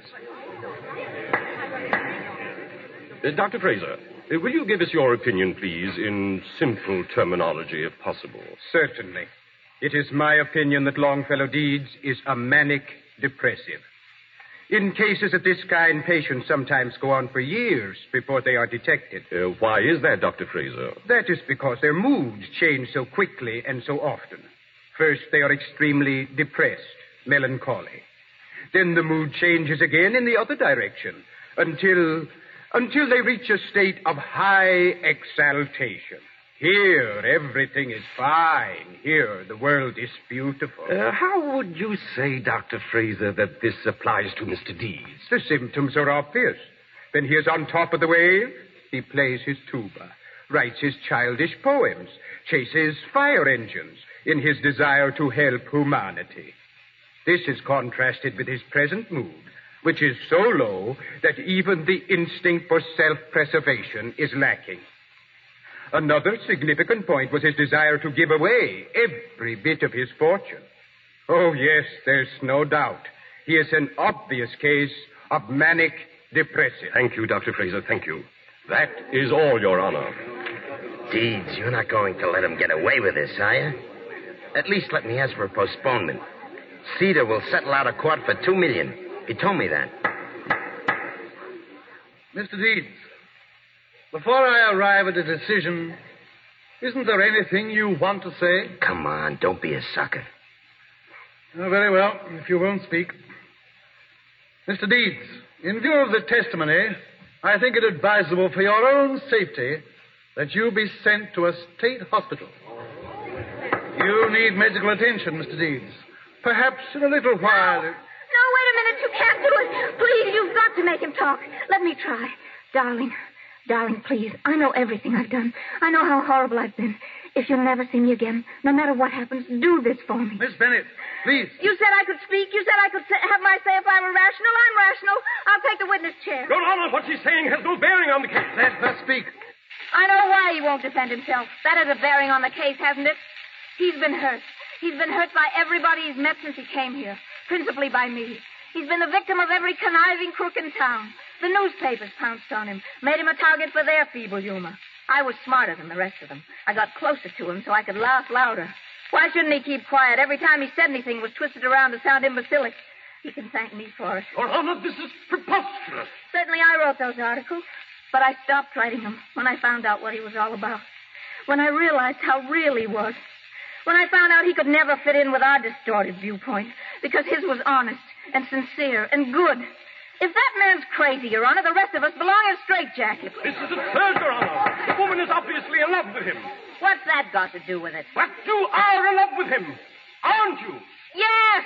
Dr. Fraser, will you give us your opinion, please, in simple terminology, if possible? Certainly. It is my opinion that Longfellow Deeds is a manic depressive. In cases of this kind, patients sometimes go on for years before they are detected. Why is that, Dr. Fraser? That is because their moods change so quickly and so often. First, they are extremely depressed, melancholy. Then the mood changes again in the other direction until they reach a state of high exaltation. Here, everything is fine. Here, the world is beautiful. How would you say, Dr. Fraser, that this applies to Mr. Deeds? The symptoms are obvious. When he is on top of the wave, he plays his tuba, writes his childish poems, chases fire engines in his desire to help humanity. This is contrasted with his present mood, which is so low that even the instinct for self-preservation is lacking. Another significant point was his desire to give away every bit of his fortune. Oh, yes, there's no doubt. He is an obvious case of manic depressive. Thank you, Dr. Fraser, thank you. That is all, Your Honor. Deeds, you're not going to let him get away with this, are you? At least let me ask for a postponement. Cedar will settle out of court for $2 million. He told me that. Mr. Deeds, before I arrive at a decision, isn't there anything you want to say? Come on, don't be a sucker. Oh, very well, if you won't speak. Mr. Deeds, in view of the testimony, I think it advisable for your own safety that you be sent to a state hospital. You need medical attention, Mr. Deeds. Perhaps in a little while... No, wait a minute. You can't do it. Please, you've got to make him talk. Let me try. Darling, please. I know everything I've done. I know how horrible I've been. If you'll never see me again, no matter what happens, do this for me. Miss Bennett, please. You said I could speak. You said I could have my say if I were rational. I'm rational. I'll take the witness chair. Your Honor, what she's saying has no bearing on the case. Let her speak. I know why he won't defend himself. That has a bearing on the case, hasn't it? He's been hurt. He's been hurt by everybody he's met since he came here, principally by me. He's been the victim of every conniving crook in town. The newspapers pounced on him, made him a target for their feeble humor. I was smarter than the rest of them. I got closer to him so I could laugh louder. Why shouldn't he keep quiet? Every time he said anything, it was twisted around to sound imbecilic. He can thank me for it. Your Honor, this is preposterous. Certainly I wrote those articles, but I stopped writing them when I found out what he was all about. When I realized how real he was. When I found out he could never fit in with our distorted viewpoint because his was honest and sincere and good. If that man's crazy, Your Honor, the rest of us belong in straitjackets. This is absurd, Your Honor. The woman is obviously in love with him. What's that got to do with it? But you are in love with him, aren't you? Yes!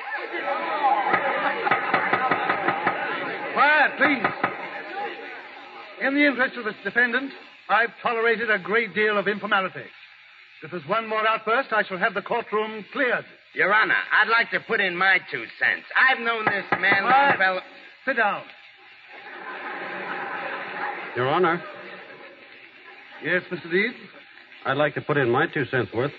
Quiet, please. In the interest of this defendant, I've tolerated a great deal of informality. If there's one more outburst, I shall have the courtroom cleared. Your Honor, I'd like to put in my 2 cents. I've known this man, Longfellow. Sit down. Your Honor. Yes, Mr. Deeds? I'd like to put in my 2 cents worth.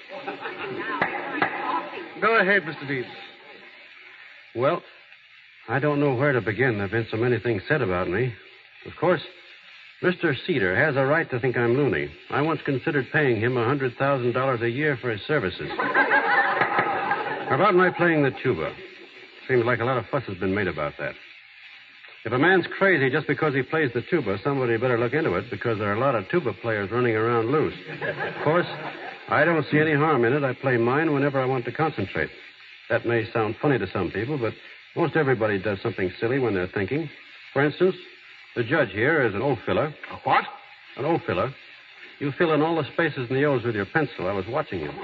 Go ahead, Mr. Deeds. Well, I don't know where to begin. There have been so many things said about me. Of course, Mr. Cedar has a right to think I'm loony. I once considered paying him $100,000 a year for his services. About my playing the tuba. Seems like a lot of fuss has been made about that. If a man's crazy just because he plays the tuba, somebody better look into it because there are a lot of tuba players running around loose. Of course, I don't see any harm in it. I play mine whenever I want to concentrate. That may sound funny to some people, but most everybody does something silly when they're thinking. For instance, the judge here is an O filler. A what? An O filler. You fill in all the spaces in the O's with your pencil. I was watching you.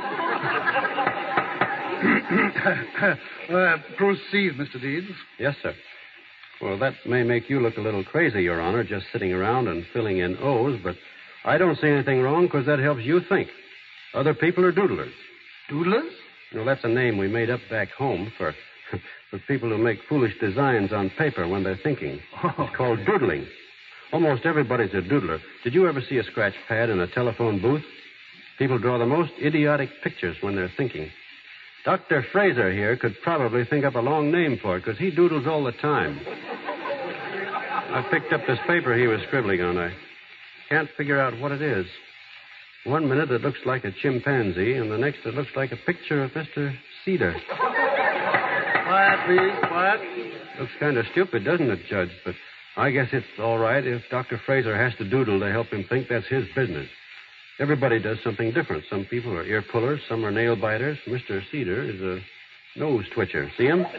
Proceed, Mr. Deeds. Yes, sir. Well, that may make you look a little crazy, Your Honor, just sitting around and filling in O's, but I don't see anything wrong because that helps you think. Other people are doodlers. Doodlers? Well, that's a name we made up back home for people who make foolish designs on paper when they're thinking. It's called doodling. Almost everybody's a doodler. Did you ever see a scratch pad in a telephone booth? People draw the most idiotic pictures when they're thinking. Dr. Fraser here could probably think up a long name for it because he doodles all the time. I picked up this paper he was scribbling on. I can't figure out what it is. 1 minute it looks like a chimpanzee, and the next it looks like a picture of Mr. Cedar. Quiet, please, quiet. Looks kind of stupid, doesn't it, Judge? But I guess it's all right. If Dr. Fraser has to doodle to help him think, that's his business. Everybody does something different. Some people are ear pullers, some are nail biters. Mr. Cedar is a nose twitcher. See him?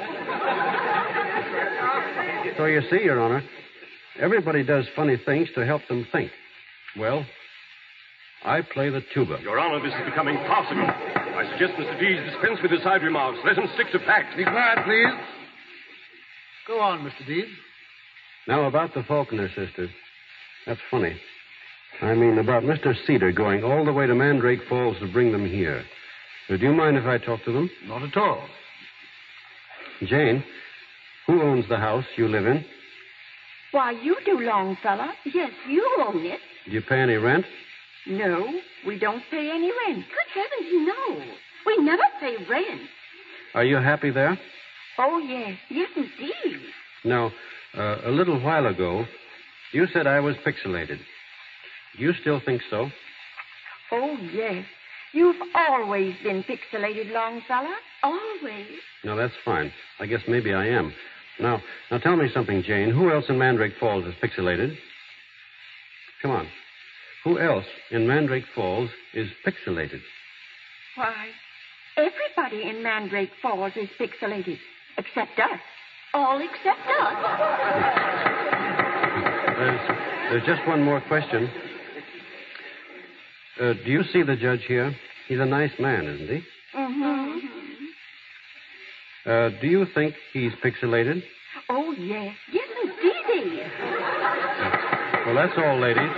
So you see, Your Honor, everybody does funny things to help them think. Well, I play the tuba. Your Honor, this is becoming farcical. I suggest Mr. Deeds dispense with his side remarks. Let him stick to fact. Be quiet, please. Go on, Mr. Deeds. Now, about the Faulkner sisters. That's funny. I mean, about Mr. Cedar going all the way to Mandrake Falls to bring them here. Do you mind if I talk to them? Not at all. Jane, who owns the house you live in? Why, you do, Longfellow. Yes, you own it. Do you pay any rent? No, we don't pay any rent. Good heavens, no. We never pay rent. Are you happy there? Oh, yes. Yes, indeed. Now, a little while ago, you said I was pixelated. Do you still think so? Oh, yes. You've always been pixelated, Longfellow. Always. No, that's fine. I guess maybe I am. Now tell me something, Jane. Who else in Mandrake Falls is pixelated? Come on. Who else in Mandrake Falls is pixelated? Why, everybody in Mandrake Falls is pixelated, except us. All except us. There's just one more question. Do you see the judge here? He's a nice man, isn't he? Mm-hmm. Do you think he's pixelated? Oh, yes. Yes, indeed. Well, that's all, ladies.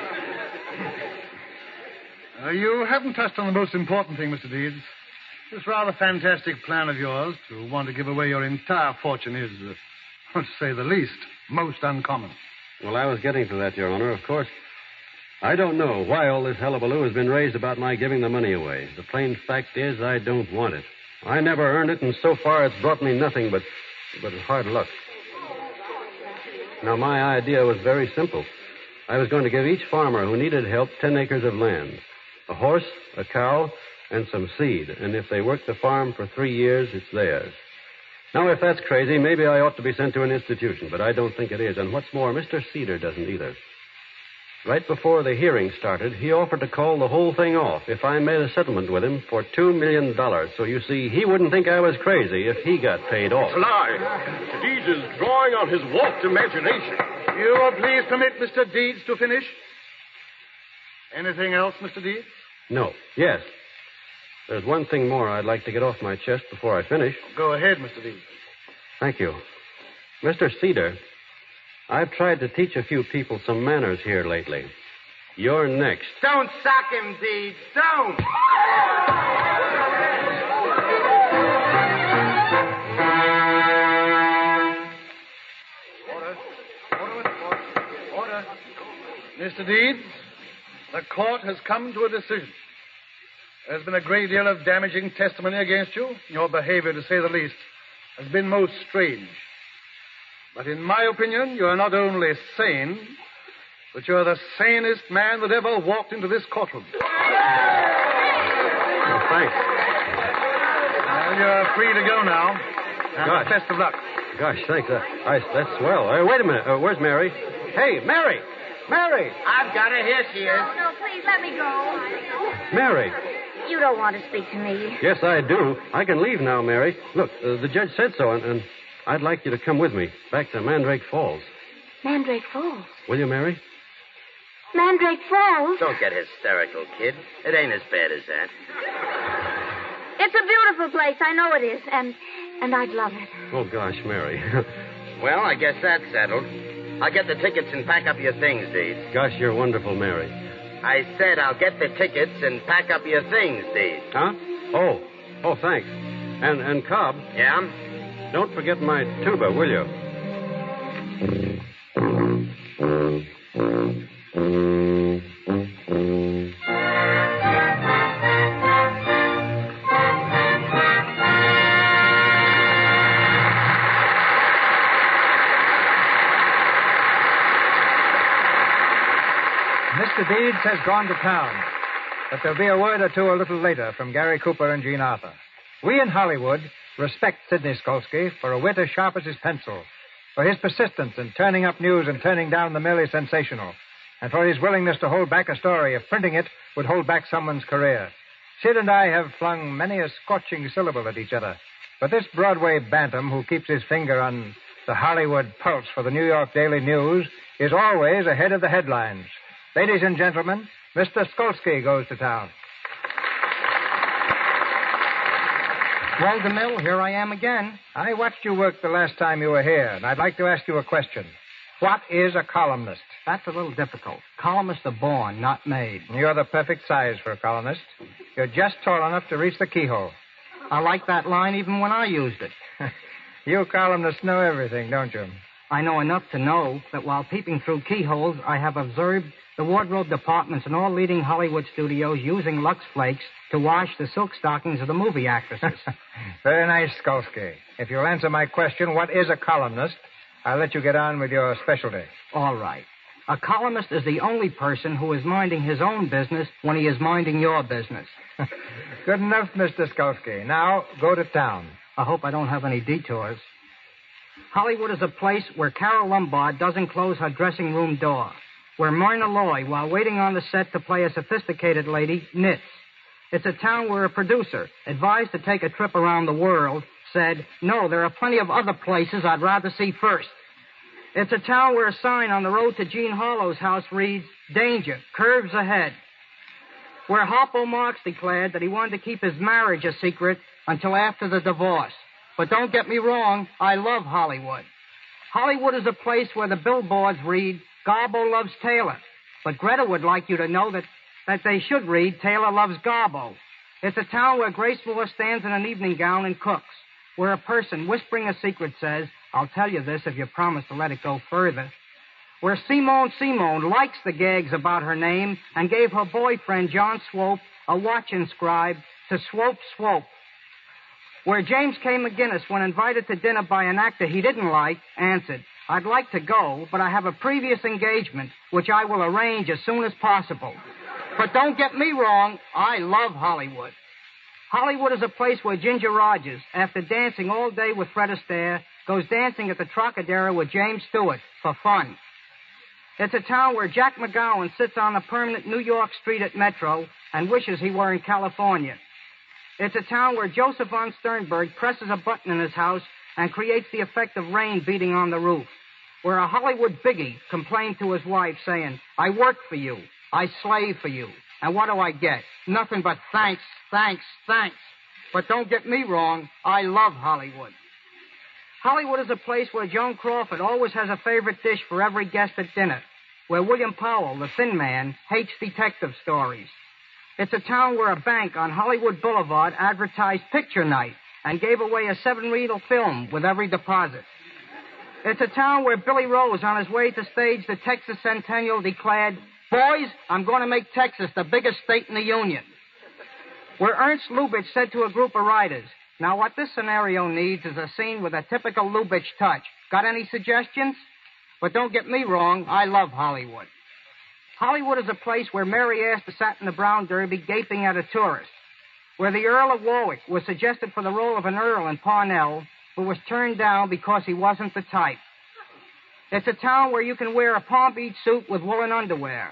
You haven't touched on the most important thing, Mr. Deeds. This rather fantastic plan of yours to want to give away your entire fortune is, to say the least, most uncommon. Well, I was getting to that, Your Honor. Of course, I don't know why all this hullabaloo has been raised about my giving the money away. The plain fact is I don't want it. I never earned it, and so far it's brought me nothing but hard luck. Now, my idea was very simple. I was going to give each farmer who needed help 10 acres of land, a horse, a cow, and some seed. And if they work the farm for 3 years, it's theirs. Now, if that's crazy, maybe I ought to be sent to an institution, but I don't think it is. And what's more, Mr. Cedar doesn't either. Right before the hearing started, he offered to call the whole thing off if I made a settlement with him for $2 million. So you see, he wouldn't think I was crazy if he got paid off. It's a lie. Mr. Deeds is drawing on his warped imagination. You will please permit Mr. Deeds to finish? Anything else, Mr. Deeds? No. Yes. There's one thing more I'd like to get off my chest before I finish. Go ahead, Mr. Deeds. Thank you. Mr. Cedar, I've tried to teach a few people some manners here lately. You're next. Don't sock him, Deeds. Don't. Order. Mr. Deeds, the court has come to a decision. There's been a great deal of damaging testimony against you. Your behavior, to say the least, has been most strange. But in my opinion, you are not only sane, but you are the sanest man that ever walked into this courtroom. Oh, thanks. Well, you're free to go now. And best of luck. Gosh, thanks. That's swell. Wait a minute. Where's Mary? Hey, Mary! Mary! I've got her. Here she is. No, please let me go. Mary! You don't want to speak to me. Yes, I do. I can leave now, Mary. Look, the judge said so, and I'd like you to come with me back to Mandrake Falls. Mandrake Falls? Will you, Mary? Mandrake Falls? Don't get hysterical, kid. It ain't as bad as that. It's a beautiful place. I know it is. And I'd love it. Oh, gosh, Mary. Well, I guess that's settled. I'll get the tickets and pack up your things, Deeds. Gosh, you're wonderful, Mary. I said I'll get the tickets and pack up your things, Deeds. Huh? Oh, thanks. And Cobb. Yeah? Don't forget my tuba, will you? Mr. Deeds has gone to town, but there'll be a word or two a little later from Gary Cooper and Jean Arthur. We in Hollywood respect Sidney Skolsky for a wit as sharp as his pencil, for his persistence in turning up news and turning down the merely sensational, and for his willingness to hold back a story if printing it would hold back someone's career. Sid and I have flung many a scorching syllable at each other, but this Broadway bantam who keeps his finger on the Hollywood pulse for the New York Daily News is always ahead of the headlines. Ladies and gentlemen, Mr. Skolsky goes to town. Well, DeMille, here I am again. I watched you work the last time you were here, and I'd like to ask you a question. What is a columnist? That's a little difficult. Columnists are born, not made. You're the perfect size for a columnist. You're just tall enough to reach the keyhole. I like that line even when I used it. You columnists know everything, don't you? I know enough to know that while peeping through keyholes, I have observed the wardrobe departments in all leading Hollywood studios using Lux Flakes to wash the silk stockings of the movie actresses. Very nice, Skolsky. If you'll answer my question, what is a columnist, I'll let you get on with your specialty. All right. A columnist is the only person who is minding his own business when he is minding your business. Good enough, Mr. Skolsky. Now, go to town. I hope I don't have any detours. Hollywood is a place where Carol Lombard doesn't close her dressing room door, where Myrna Loy, while waiting on the set to play a sophisticated lady, knits. It's a town where a producer, advised to take a trip around the world, said, "No, there are plenty of other places I'd rather see first." It's a town where a sign on the road to Gene Harlow's house reads, "Danger, curves ahead." Where Harpo Marx declared that he wanted to keep his marriage a secret until after the divorce. But don't get me wrong, I love Hollywood. Hollywood is a place where the billboards read, "Garbo loves Taylor." But Greta would like you to know that they should read, "Taylor loves Garbo." It's a town where Grace Moore stands in an evening gown and cooks. Where a person whispering a secret says, "I'll tell you this if you promise to let it go further." Where Simone likes the gags about her name and gave her boyfriend, John Swope, a watch inscribed to Swope Swope. Where James K. McGinnis, when invited to dinner by an actor he didn't like, answered, I'd like to go, but I have a previous engagement, which I will arrange as soon as possible. But don't get me wrong, I love Hollywood. Hollywood is a place where Ginger Rogers, after dancing all day with Fred Astaire, goes dancing at the Trocadero with James Stewart for fun. It's a town where Jack McGowan sits on a permanent New York street at Metro and wishes he were in California. It's a town where Joseph von Sternberg presses a button in his house and creates the effect of rain beating on the roof. Where a Hollywood biggie complained to his wife saying, I work for you, I slave for you, and what do I get? Nothing but thanks, thanks, thanks. But don't get me wrong, I love Hollywood. Hollywood is a place where Joan Crawford always has a favorite dish for every guest at dinner, where William Powell, the thin man, hates detective stories. It's a town where a bank on Hollywood Boulevard advertised picture night and gave away a 7-reel film with every deposit. It's a town where Billy Rose, on his way to stage the Texas Centennial, declared, Boys, I'm going to make Texas the biggest state in the Union. Where Ernst Lubitsch said to a group of writers, now what this scenario needs is a scene with a typical Lubitsch touch. Got any suggestions? But don't get me wrong, I love Hollywood. Hollywood is a place where Mary Astor sat in the Brown Derby gaping at a tourist. Where the Earl of Warwick was suggested for the role of an earl in Parnell, but was turned down because he wasn't the type. It's a town where you can wear a Palm Beach suit with woolen underwear.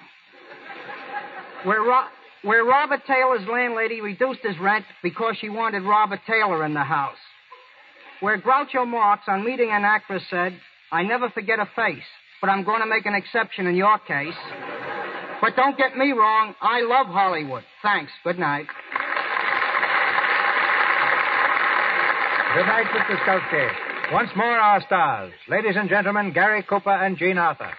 Where Robert Taylor's landlady reduced his rent because she wanted Robert Taylor in the house. Where Groucho Marx, on meeting an actress, said, I never forget a face, but I'm going to make an exception in your case. But don't get me wrong, I love Hollywood. Thanks. Good night. Good night, Mr. Skulski. Once more, our stars. Ladies and gentlemen, Gary Cooper and Jean Arthur.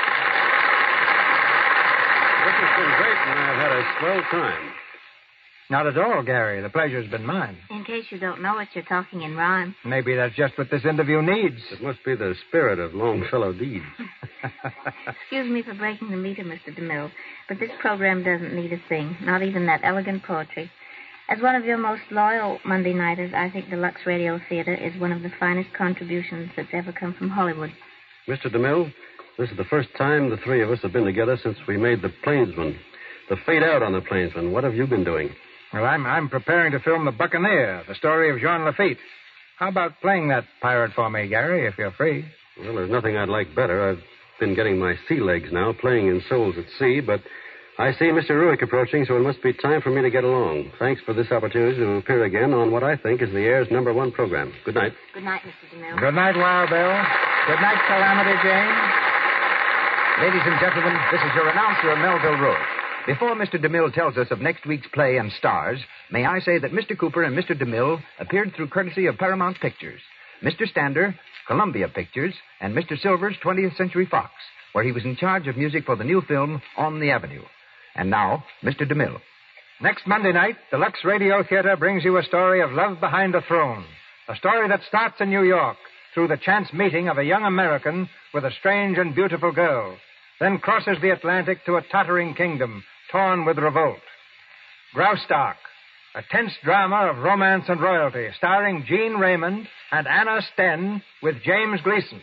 This has been great, and I've had a swell time. Not at all, Gary. The pleasure's been mine. In case you don't know it, you're talking in rhyme. Maybe that's just what this interview needs. It must be the spirit of Longfellow Deeds. Excuse me for breaking the meter, Mr. DeMille, but this program doesn't need a thing, not even that elegant poetry. As one of your most loyal Monday nighters, I think the Lux Radio Theater is one of the finest contributions that's ever come from Hollywood. Mr. DeMille, this is the first time the three of us have been together since we made The Plainsman. The Fade Out on The Plainsman. What have you been doing? Well, I'm preparing to film The Buccaneer, the story of Jean Lafitte. How about playing that pirate for me, Gary, if you're free? Well, there's nothing I'd like better. I've been getting my sea legs now, playing in Souls at Sea, but I see Mr. Ruick approaching, so it must be time for me to get along. Thanks for this opportunity to appear again on what I think is the air's #1 program. Good night. Good night, Mr. DeMille. Good night, Wild Bill. Good night, Calamity Jane. Ladies and gentlemen, this is your announcer, Melville Ruick. Before Mr. DeMille tells us of next week's play and stars, may I say that Mr. Cooper and Mr. DeMille appeared through courtesy of Paramount Pictures, Mr. Stander, Columbia Pictures, and Mr. Silver's 20th Century Fox, where he was in charge of music for the new film On the Avenue. And now, Mr. DeMille. Next Monday night, the Lux Radio Theater brings you a story of love behind a throne. A story that starts in New York through the chance meeting of a young American with a strange and beautiful girl, then crosses the Atlantic to a tottering kingdom torn with revolt. Graustark, a tense drama of romance and royalty, starring Gene Raymond and Anna Sten with James Gleason.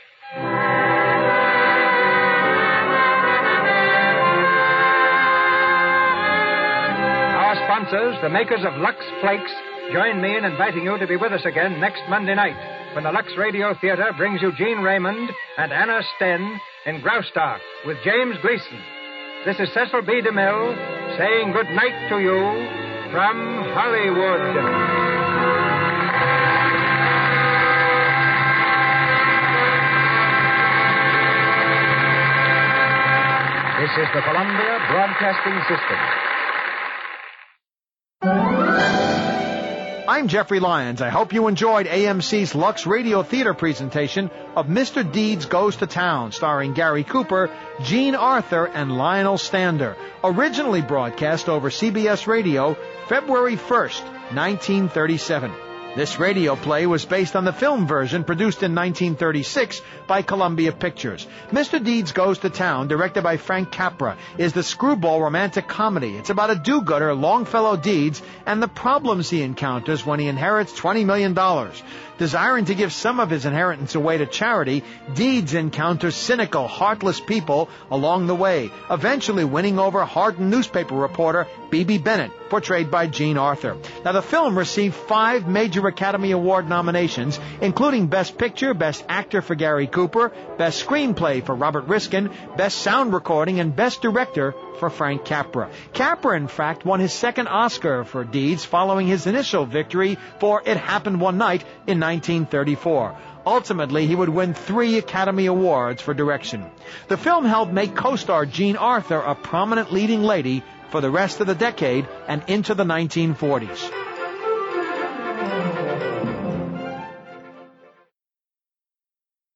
Our sponsors, the makers of Lux Flakes, join me in inviting you to be with us again next Monday night when the Lux Radio Theater brings you Gene Raymond and Anna Sten in Graustark with James Gleason. This is Cecil B. DeMille saying good night to you from Hollywood. This is the Columbia Broadcasting System. I'm Jeffrey Lyons. I hope you enjoyed AMC's Lux Radio Theater presentation of Mr. Deeds Goes to Town, starring Gary Cooper, Jean Arthur, and Lionel Stander. Originally broadcast over CBS Radio, February 1st, 1937. This radio play was based on the film version produced in 1936 by Columbia Pictures. Mr. Deeds Goes to Town, directed by Frank Capra, is the screwball romantic comedy. It's about a do-gooder, Longfellow Deeds, and the problems he encounters when he inherits $20 million. Desiring to give some of his inheritance away to charity, Deeds encounters cynical, heartless people along the way, eventually winning over hardened newspaper reporter B.B. Bennett, portrayed by Jean Arthur. Now, the film received 5 major Academy Award nominations, including Best Picture, Best Actor for Gary Cooper, Best Screenplay for Robert Riskin, Best Sound Recording, and Best Director for Frank Capra. Capra, in fact, won his second Oscar for Deeds following his initial victory for It Happened One Night in 1934. Ultimately, he would win 3 Academy Awards for direction. The film helped make co-star Jean Arthur a prominent leading lady for the rest of the decade and into the 1940s.